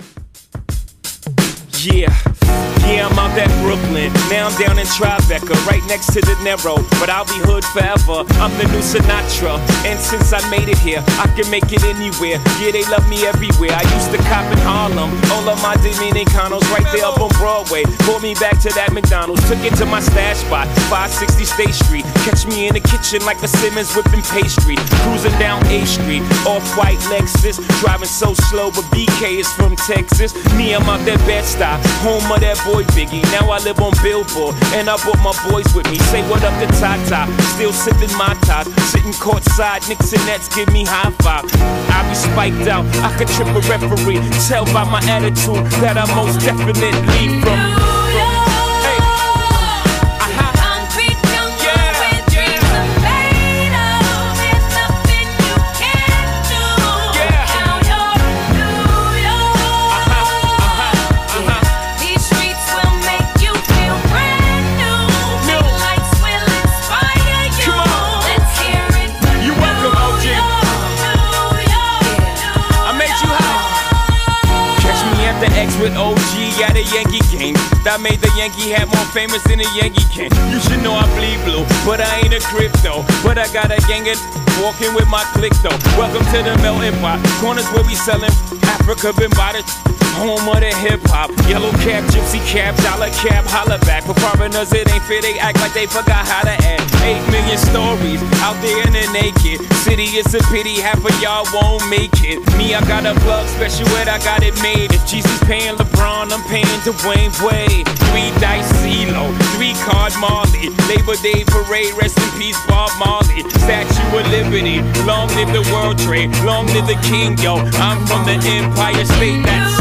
Yeah, yeah, I'm out at Brooklyn. Now I'm down in Tribeca, right next to De Niro. But I'll be hood forever. I'm the new Sinatra. And since I made it here, I can make it anywhere. Yeah, they love me everywhere. I used to cop in Harlem. All of my Dominicanos right there up on Broadway. Pulled me back to that McDonald's. Took it to my stash spot, five sixty State Street. Catch me in the kitchen like a Simmons whipping pastry. Cruising down A Street, off-white Lexus. Driving so slow, but B K is from Texas. Me, I'm out that Bed-Stuy. High, home of that boy Biggie. Now I live on Billboard, and I brought my boys with me. Say what up to Tata, still sipping my top. Sitting courtside, Knicks and Nets give me high five. I be spiked out, I could trip a referee. Tell by my attitude that I most definitely from. Hey. Uh-huh. Concrete jungle where dreams are made of. There's nothing you can't do. Yeah. Now you're New York. Uh-huh. Uh-huh. These streets will make you feel brand new. New. Big lights will inspire you. Come on. Let's hear it for You welcome, O G. New York, New York. I made you hot. Catch me at the X with O G at a Yankee game. That made the Yankee hat more famous than a Yankee can. You should know I bleed blue, but I ain't a crypto. But I got a gang of walking with my click though. Welcome to the melting pot. Corners where we selling Africa been by the home of the hip hop. Yellow cap, gypsy cap, dollar cap, holla back. For foreigners it ain't fair, they act like they forgot how to act. Eight million stories out there in the naked city. It's a pity half of y'all won't make it. Me, I got a plug special ed, I got it made. If Jesus paying LeBron, I'm paying Dwayne Wade. Three dice CeeLo, three card Marley. Labor Day parade, rest in peace Bob Marley. Statue of Liberty, long live the World Trade, long live the King, yo. I'm from the Empire State. That's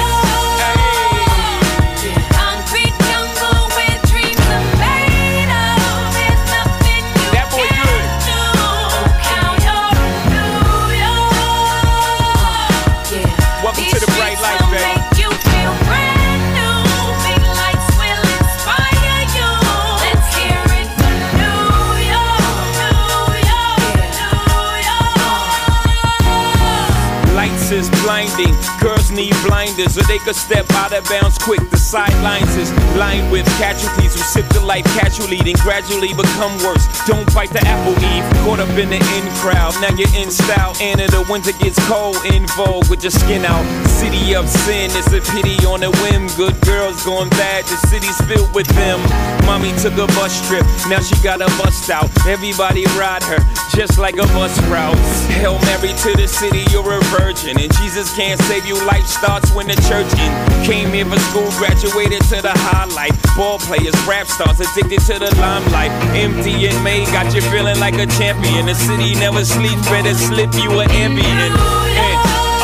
Concrete jungle where dreams are made of. There's nothing you That boy can't good. do. Now you're New York. Welcome These to the bright streets light, will baby. make you feel brand new. Big lights will inspire you. Let's hear it for New York, New York, New York. Lights is blinding, girls need blinders, or they could step out of bounds quick. The sidelines is lined with casualties who sip the life casually, then gradually become worse. Don't bite the apple eve, caught up in the in crowd. Now you're in style, and in the winter gets cold, in vogue with your skin out. City of sin, it's a pity on a whim. Good girls going bad, the city's filled with them. Mommy took a bus trip, now she got a bust out. Everybody ride her, just like a bus route. Hail Mary to the city, you're a virgin, and Jesus can't save you. Life starts when the church in. Came here for school, graduated to the highlight. Ball players, rap stars, addicted to the limelight. Empty and May got you feeling like a champion. The city never sleeps, better slip you an ambient. And,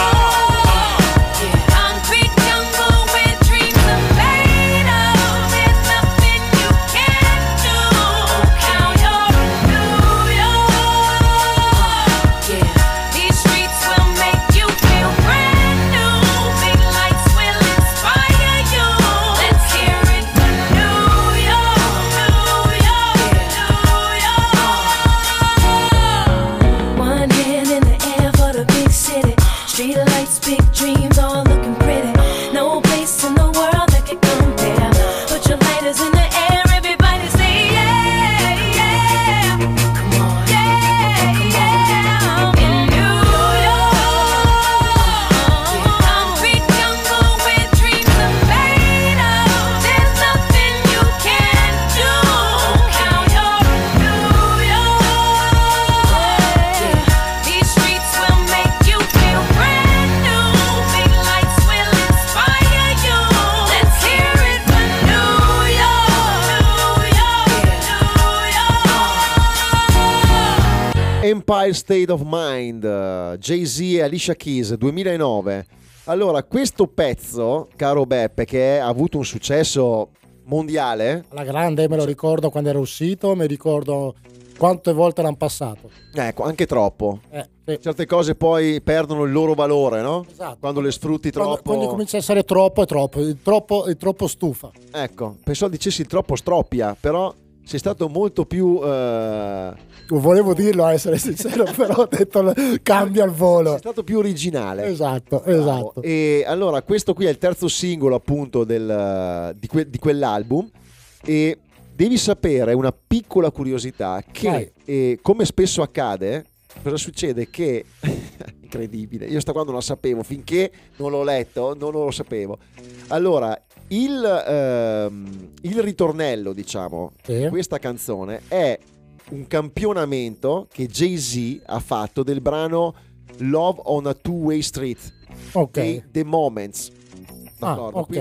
Concrete jungle where dreams are made of. There's nothing you can't do. Now you're New York. These streets will make you feel brand new. Big lights will inspire you. Let's hear it for New York, New York, New York. One hand in the air for the big city. Street lights, big dreams, all looking pretty. No place in the world that can compare. Put your lighters in the air, everybody say yeah, yeah. Come on, yeah, yeah. In New York, concrete jungle where dreams are made of. There's nothing you can't do. Now you're New York. These streets will make you feel brand new. Big lights will inspire you. Let's hear it for New York, New York, New York. Empire State of Mind, eh, Jay-Z e Alicia Keys, duemilanove. Allora, questo pezzo, caro Beppe, che ha avuto un successo mondiale, Alla grande, me lo ricordo quando era uscito, mi ricordo quante volte l'hanno passato. ecco, anche troppo. Eh, sì. Certe cose poi perdono il loro valore, no? Esatto. Quando le sfrutti Quando, troppo. quando comincia a essere troppo è troppo, il troppo è troppo stufa. Ecco, pensavo dicessi troppo stroppia, però sei stato molto più... eh, Volevo dirlo, a essere sincero, però ho detto cambia il volo. sei stato più originale. Esatto, Bravo. esatto. E allora, questo qui è il terzo singolo appunto del, di, que- di quell'album. E devi sapere una piccola curiosità che, Vai. eh, come spesso accade, cosa succede? Che incredibile, io sta qua non la sapevo, finché non l'ho letto non lo sapevo. Allora, il, ehm, il ritornello, diciamo, Sì. di questa canzone è un campionamento che Jay-Z ha fatto del brano Love on a Two-Way Street Ok. e The Moments, Ah, d'accordo? ok. Quindi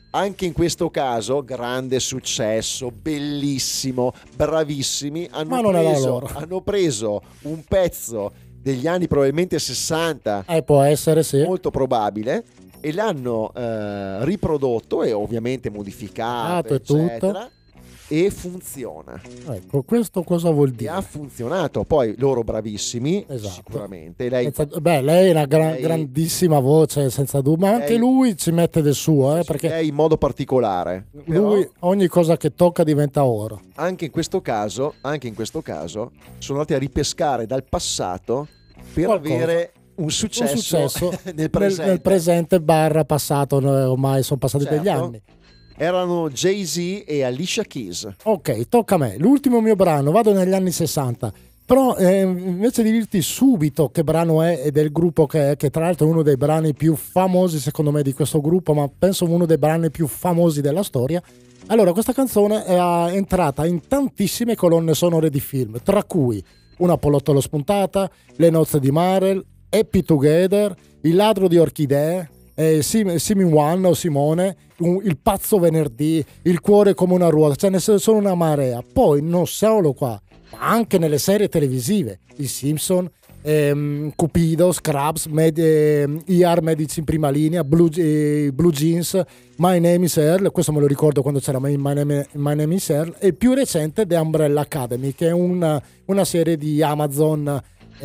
Anche in questo caso, grande successo, bellissimo, bravissimi. Hanno, Ma non era preso, loro. hanno preso un pezzo degli anni probabilmente sessanta, Eh, può essere, sì. molto probabile, e l'hanno eh, riprodotto e ovviamente modificato, Ah, e tutto. eccetera, e funziona. Ecco, questo cosa vuol E dire? ha funzionato. Poi loro bravissimi, Esatto. sicuramente. Lei Senza- beh, lei è una gran- Lei- grandissima voce, senza dubbio, ma anche Lei- lui ci mette del suo, eh, perché lei in modo particolare. Però lui ogni cosa che tocca diventa oro. anche in questo caso, anche in questo caso, sono andati a ripescare dal passato per Qualcosa. avere un successo, Un successo nel nel, presente. nel presente barra passato, no, ormai sono passati Certo. degli anni. Erano Jay-Z e Alicia Keys. Ok, tocca a me. L'ultimo mio brano, vado negli anni sessanta. Però eh, invece di dirti subito che brano è e del gruppo che è, che tra l'altro è uno dei brani più famosi secondo me di questo gruppo, ma penso uno dei brani più famosi della storia. Allora, questa canzone è entrata in tantissime colonne sonore di film, tra cui Una polottola spuntata, Le nozze di Marel, Happy Together, Il ladro di orchidee, eh, Sim- Simin One o Simone, un- Il pazzo venerdì, Il cuore come una ruota, ce ne sono una marea. Poi non solo qua, ma anche nelle serie televisive, I Simpson, ehm, Cupido, Scrubs, Med- ehm, E R Medici in prima linea, Blue, eh, Blue Jeans, My Name is Earl, questo me lo ricordo quando c'era My Name, My Name is Earl, e il più recente The Umbrella Academy, che è una, una serie di Amazon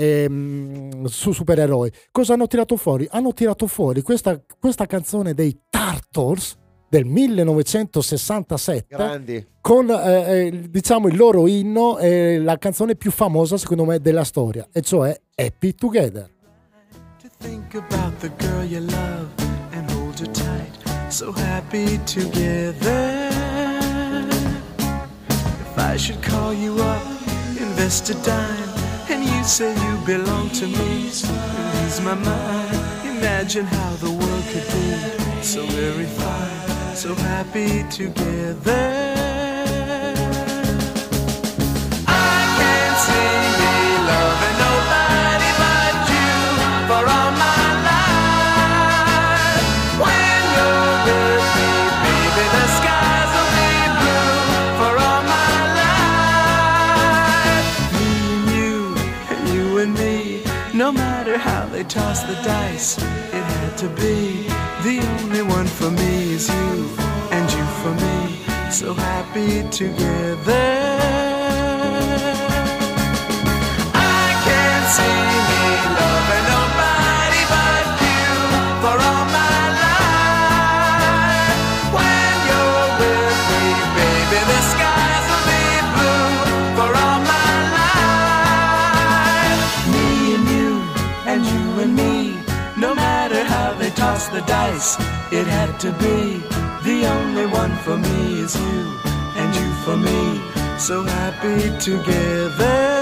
ehm, su supereroi. Cosa hanno tirato fuori? Hanno tirato fuori questa, questa canzone dei Turtles del millenovecentosessantasette Grandi. con eh, eh, diciamo il loro inno, eh, la canzone più famosa secondo me della storia, e cioè Happy Together. To think about the girl you love and hold her tight, so happy together. If I should call you up, invest a dime, and you say you belong to me, ease my mind. Imagine how the world could be so very fine, so happy together. I can't see me loving nobody but you for all my life. When you're with me, baby, the skies will be blue for all my life. Me and you, and you and me, no matter how they toss the dice, it had to be. The only one for me is you, and you for me, so happy together. I can't see me loving nobody but you for all my life. When you're with me, baby, the skies will be blue for all my life. Me and you, and you and me, no matter how they toss the dice, it had to be. The only one for me is you, and you for me, so happy together.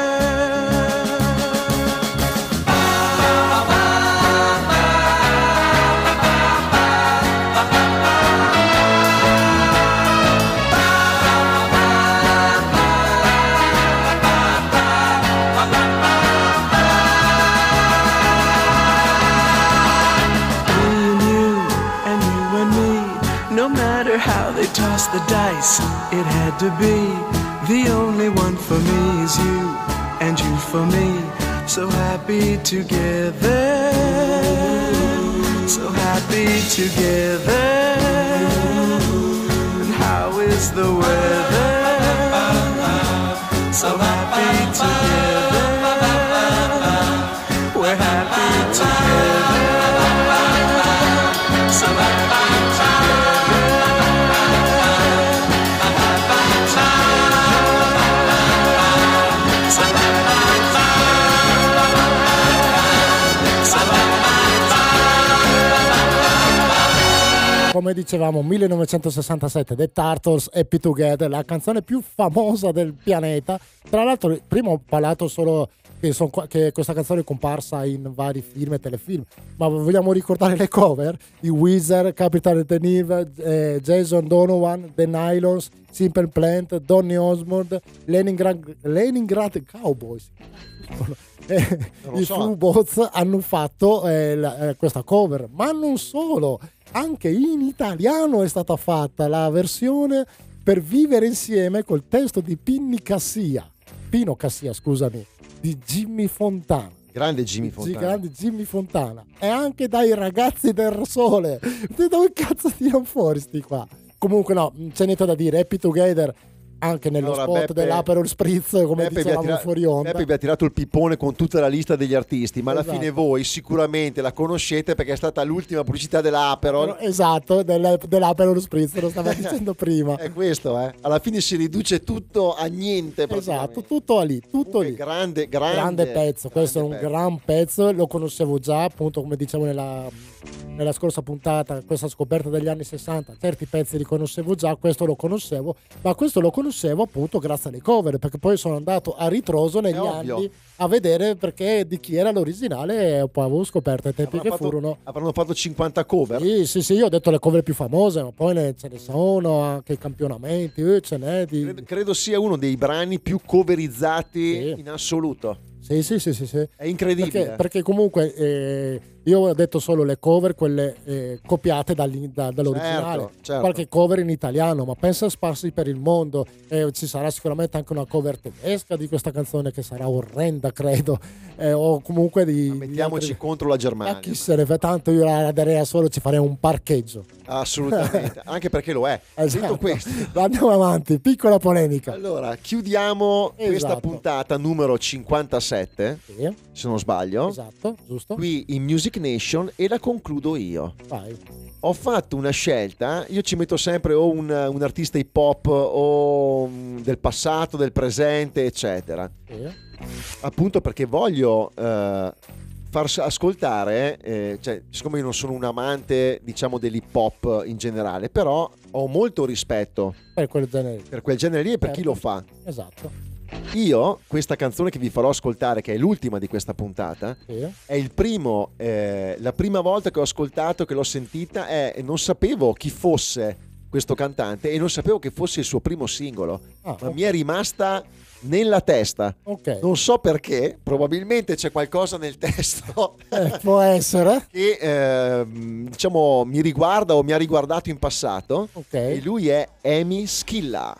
How they toss the dice, it had to be. The only one for me is you, and you for me, so happy together. So happy together. And how is the weather? So happy together. We're happy together. So happy together. Come dicevamo, millenovecentosessantasette, The Turtles, Happy Together, la canzone più famosa del pianeta. Tra l'altro, prima ho parlato solo che, son qua- che questa canzone è comparsa in vari film e telefilm, ma vogliamo ricordare le cover? I Weezer, Capital Teneve, eh, Jason Donovan, The Nylons, Simple Plan, Donny Osmond, Leningrad, Leningrad Cowboys. Eh, Non lo I so. Foo Bots hanno fatto eh, la- eh, questa cover, ma non solo. anche in italiano è stata fatta la versione Per vivere insieme col testo di Pinni Cassia, Pino Cassia, scusami, di Jimmy Fontana. Grande Jimmy G- Fontana. grande Jimmy Fontana. E anche dai Ragazzi del Sole. Di dove cazzo tirano fuori sti qua? Comunque no, non c'è niente da dire. Happy Together, anche nello Allora, spot Beppe- dell'Aperol Spritz, come Beppe vi ha dicevamo tira- fuori onda. Beppe vi ha tirato il pippone con tutta la lista degli artisti, ma alla Esatto. fine voi sicuramente la conoscete perché è stata l'ultima pubblicità dell'Aperol. Esatto, del, dell'Aperol Spritz, lo stava dicendo prima. È questo, eh. Alla fine si riduce tutto a niente. Esatto, tutto lì, tutto Comunque, lì. grande, grande, Grande pezzo, questo è un grande gran pezzo, lo conoscevo già, appunto come dicevo nella, nella scorsa puntata, questa scoperta degli anni sessanta, certi pezzi li conoscevo già, questo lo conoscevo, ma questo lo conoscevo appunto grazie alle cover, perché poi sono andato a ritroso negli È ovvio. anni a vedere perché di chi era l'originale e poi avevo scoperto ai tempi Avranno che fatto- furono. Avranno fatto cinquanta cover. Sì, sì, sì, io ho detto le cover più famose, ma poi ne- ce ne sono anche i campionamenti, eh, ce n'è di... Credo, credo sia uno dei brani più coverizzati Sì. in assoluto. Sì, sì, sì, sì, sì. È incredibile. Perché, perché comunque eh, io ho detto solo le cover, quelle eh, copiate dall'in- da- dall'originale. Certo, certo. Qualche cover in italiano, ma pensa sparsi per il mondo. Eh, ci sarà sicuramente anche una cover tedesca di questa canzone che sarà orrenda, credo. Eh, o comunque di. Ma mettiamoci di altri- contro la Ma Germania. chi se ne fa, tanto io la darei a solo, ci farei un parcheggio. Assolutamente, anche perché lo è. Esatto. Detto questo, Andiamo avanti, piccola polemica. allora chiudiamo questa Esatto. puntata numero cinquantasette, Sì, se non sbaglio, esatto, giusto? qui in Music Nation, e la concludo io. Vai. Ho fatto una scelta, io ci metto sempre o un, un artista hip hop o mm, del passato, del presente, eccetera. Sì. Appunto perché voglio eh, far s- ascoltare, eh, cioè, siccome io non sono un amante, diciamo, dell'hip hop in generale, però ho molto rispetto Per quel genere. per quel genere lì e per chi Certo. lo fa. Esatto. Io, questa canzone che vi farò ascoltare, che è l'ultima di questa puntata, Sì. è il primo, eh, la prima volta che ho ascoltato, che l'ho sentita, è, e non sapevo chi fosse questo cantante e non sapevo che fosse il suo primo singolo, Ah, ma ok. mi è rimasta nella testa. Ok. Non so perché, probabilmente c'è qualcosa nel testo Eh, può essere. che ehm, diciamo mi riguarda o mi ha riguardato in passato, Ok. e lui è Amy Schilla.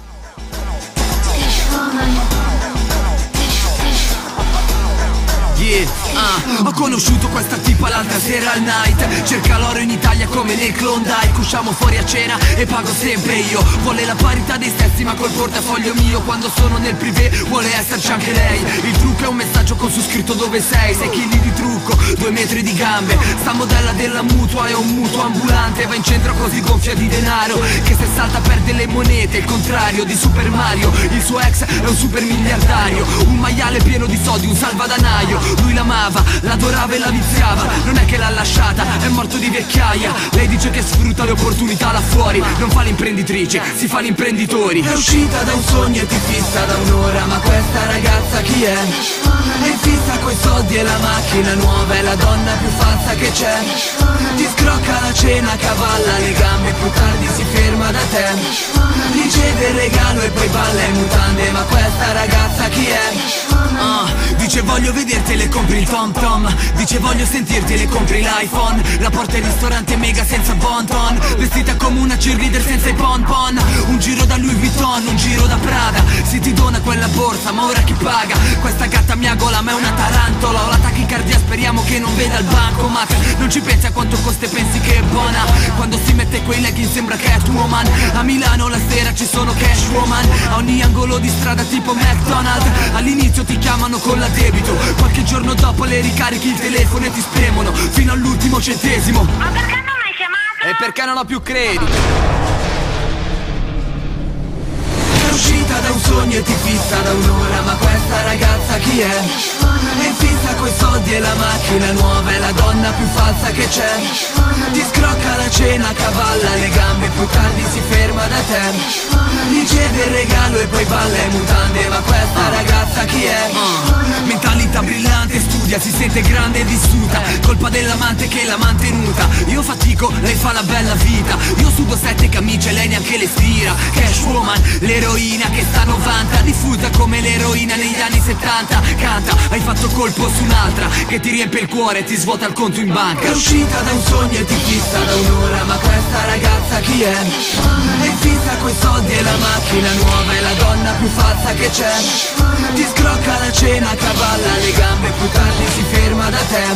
Yeah, ah, ho conosciuto questa tipa l'altra sera al night. Cerca l'oro in Italia come nel Klondike. Usciamo fuori a cena e pago sempre io. Vuole la parità dei stessi ma col portafoglio mio. Quando sono nel privé vuole esserci anche lei. Il trucco è un messaggio con su scritto dove sei. Sei chili di trucco, due metri di gambe. Sta modella della mutua è un mutuo ambulante. Va in centro così gonfia di denaro che se salta perde le monete. Il contrario di Super Mario. Il suo ex è un super miliardario. Un maiale pieno di soldi, un salvadanaio. Lui l'amava, l'adorava e la viziava. Non è che l'ha lasciata, è morto di vecchiaia. Lei dice che sfrutta le opportunità là fuori. Non fa l'imprenditrice, si fa l'imprenditore. È uscita da un sogno e ti fissa da un'ora. Ma questa ragazza chi è? È in fissa coi soldi e la macchina nuova. È la donna più falsa che c'è. Ti scrocca la cena, cavalla le gambe. Più tardi si ferma da te. Riceve il regalo e poi balla in mutande. Ma questa ragazza chi è? Ah, dice voglio vederti e le compri il tom tom. Dice voglio sentirti e le compri l'iPhone. La porta al ristorante mega senza bon ton. Vestita come una cheerleader senza i pon pon. Un giro da Louis Vuitton, un giro da Prada. Si ti dona quella borsa, ma ora chi paga? Questa gatta mi agola, ma è una tarantola. Ho la tachicardia, speriamo che non veda il bancomat. Non ci pensi a quanto costa e pensi che è buona. Quando si mette quei leggings sembra Catwoman. A Milano la sera ci sono cash woman. A ogni angolo di strada tipo McDonald's. All'inizio ti chiamano con l'addebito. Qualche giorno dopo le ricarichi il telefono e ti spremono fino all'ultimo centesimo. Ma perché non mi hai chiamato? E perché non ho più credito? È uscita da un sogno e ti fissa da un'ora. Ma questa ragazza chi è? È in fissa coi soldi e la macchina nuova. È la donna più falsa che c'è. Ti scrocca la cena, cavalla le gambe. Più tardi si ferma da te. Riceve il regalo e poi balla in mutande. Ma questa ragazza chi è? Uh, mentalità brillante, studia, si sente grande e vissuta. Colpa dell'amante che l'ha mantenuta. Io fatico, lei fa la bella vita. Io sudo sette camicie, lei neanche le stira. Cash woman, l'eroina che questa novanta, diffusa come l'eroina negli anni settanta. Canta, hai fatto colpo su un'altra che ti riempie il cuore e ti svuota il conto in banca. È uscita da un sogno e ti fissa da un'ora, ma questa ragazza chi è? È fissa coi soldi e la macchina nuova, è la donna più falsa che c'è. Ti scrocca la cena, cavalla le gambe, più tardi si ferma da te.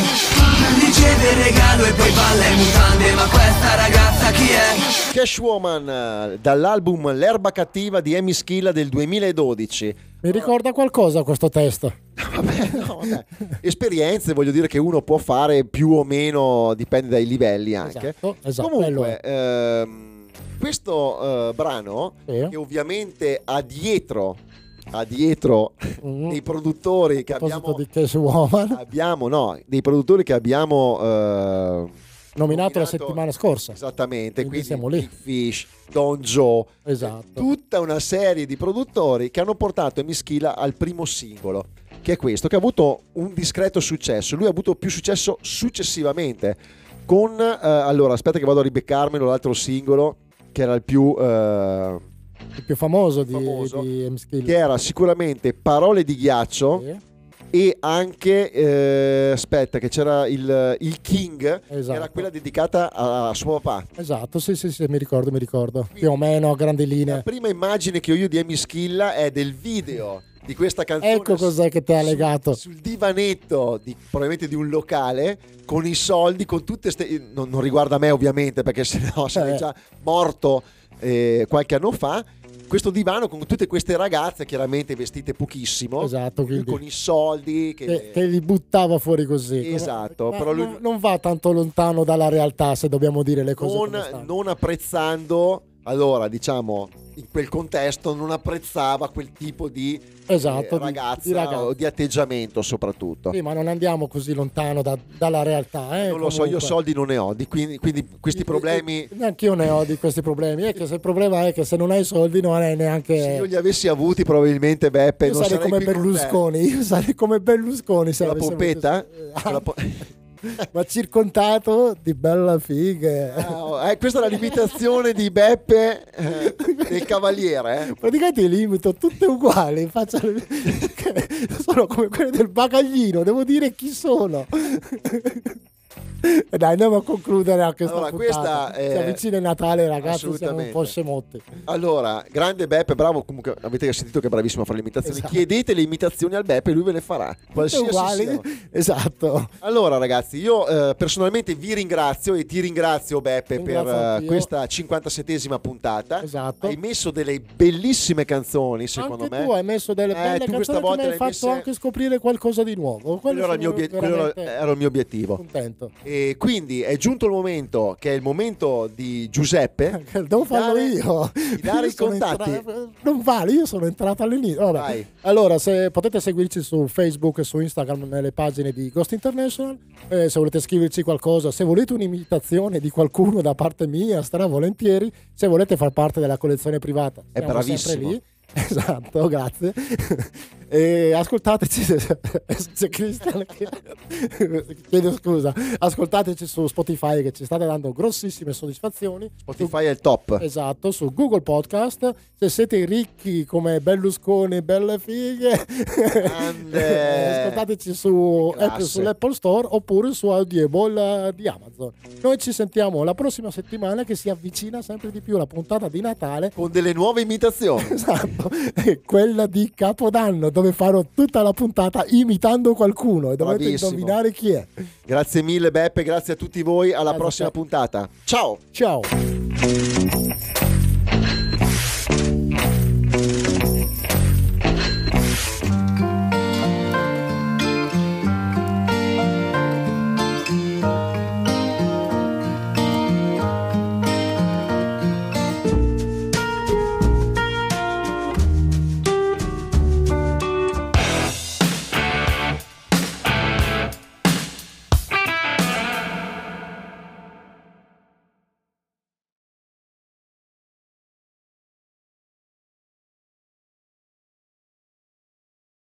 Riceve il regalo e poi balla in mutande, ma questa ragazza chi è? Cashwoman, eh, dall'album L'erba cattiva di Amy Schilla del duemiladodici. Mi ricorda qualcosa questo testo? Vabbè, no, vabbè. Esperienze, voglio dire, che uno può fare più o meno, dipende dai livelli anche. Esatto, esatto, Comunque, ehm, questo eh, brano, Sì. che ovviamente ha dietro, ha dietro Mm. dei produttori che A proposito abbiamo, di Cashwoman, abbiamo, no, dei produttori che abbiamo eh, nominato la settimana scorsa. Esattamente, Quindi quindi siamo lì. Big Fish, Don Joe, Esatto. tutta una serie di produttori che hanno portato Amy Schilla al primo singolo, che è questo, che ha avuto un discreto successo. Lui ha avuto più successo successivamente con, eh, allora aspetta che vado a ribeccarmelo, l'altro singolo che era il più eh, Il più famoso di, famoso, di M. Skill. che era sicuramente Parole di ghiaccio, Sì. e anche eh, aspetta che c'era il, il King, che Esatto. era quella dedicata a, a suo papà. Esatto, sì, sì, sì, mi ricordo, mi ricordo. Più o meno a grandi La linee. prima immagine che ho io di Amy Schilla è del video di questa canzone. Ecco cos'è che ti ha sul- legato. Sul divanetto di, probabilmente di un locale, con i soldi, con tutte ste... Non, non riguarda me ovviamente, perché sennò sarei Eh. già morto eh, qualche anno fa. Questo divano con tutte queste ragazze, chiaramente vestite pochissimo, Esatto, lui quindi con i soldi che... che, che li buttava fuori così. Esatto, Ma però lui- non, non va tanto lontano dalla realtà, se dobbiamo dire le cose come non, stanno. non apprezzando, allora diciamo in quel contesto non apprezzava quel tipo di Esatto, eh, di- ragazza di ragazza. o di atteggiamento soprattutto. Sì, ma non andiamo così lontano da- dalla realtà. Eh, Non lo so, io comunque. soldi non ne ho, di quindi, quindi questi problemi, Neanche io ne ho di questi problemi. È che se il problema è che se non hai soldi non hai neanche. se io li avessi avuti probabilmente Beppe Io non sarei sarei come qui con te. Berlusconi. Io sarei come Berlusconi se Con la avessi pompetta? avuto- Con la po- Ma circondato di bella fighe. Ah, eh, questa è la limitazione di Beppe eh, del Cavaliere, eh. Praticamente li imito tutte uguali. Faccio... sono come quelle del bagaglino. Devo dire chi sono. E dai, andiamo a concludere anche Allora, questa puntata. questa è- Si avvicina il Natale, ragazzi. Siamo un Assolutamente. po' scemotti. Allora, grande Beppe, bravo, comunque avete sentito che è bravissimo a fare le imitazioni. Esatto. Chiedete le imitazioni al Beppe e lui ve le farà. Tutte Qualsiasi uguali. siano. Esatto. Allora ragazzi, io eh, personalmente vi ringrazio e ti ringrazio Beppe Ringrazio per eh, anch'io. questa cinquantasettesima puntata. Esatto. Hai messo delle bellissime canzoni secondo Anche me. tu hai messo delle Eh, belle tu questa canzoni che volta mi hai l'hai fatto messe- anche scoprire qualcosa di nuovo. Quello era il mio, sono obiet- quello era- veramente era il mio obiettivo. contento. E quindi è giunto il momento, che è il momento di Giuseppe. Devo di farlo dare- io. di dare Io i sono contatti. entra- Non vale, io sono entrato all'inizio. Vabbè. Vai. Allora, se potete seguirci su Facebook e su Instagram nelle pagine di Ghost International, eh, se volete scriverci qualcosa, se volete un'imitazione di qualcuno da parte mia, stravolentieri. Se volete far parte della collezione privata, È siamo bravissimo. sempre lì. Esatto, grazie. E ascoltateci, c'è Cristian che chiedo scusa. Ascoltateci su Spotify che ci state dando grossissime soddisfazioni. Spotify è il top. Esatto, su Google Podcast. Se siete ricchi come Berlusconi, belle fighe, Grande. ascoltateci su Che classe. Apple, sull'Apple Store oppure su Audible eh, di Amazon. Noi ci sentiamo la prossima settimana, che si avvicina sempre di più la puntata di Natale. Con delle nuove imitazioni. Esatto, è quella di Capodanno, dove farò tutta la puntata imitando qualcuno e dovete Bravissimo. indovinare chi è. Grazie mille Beppe, grazie a tutti voi, alla Grazie a prossima te. puntata. Ciao! Ciao.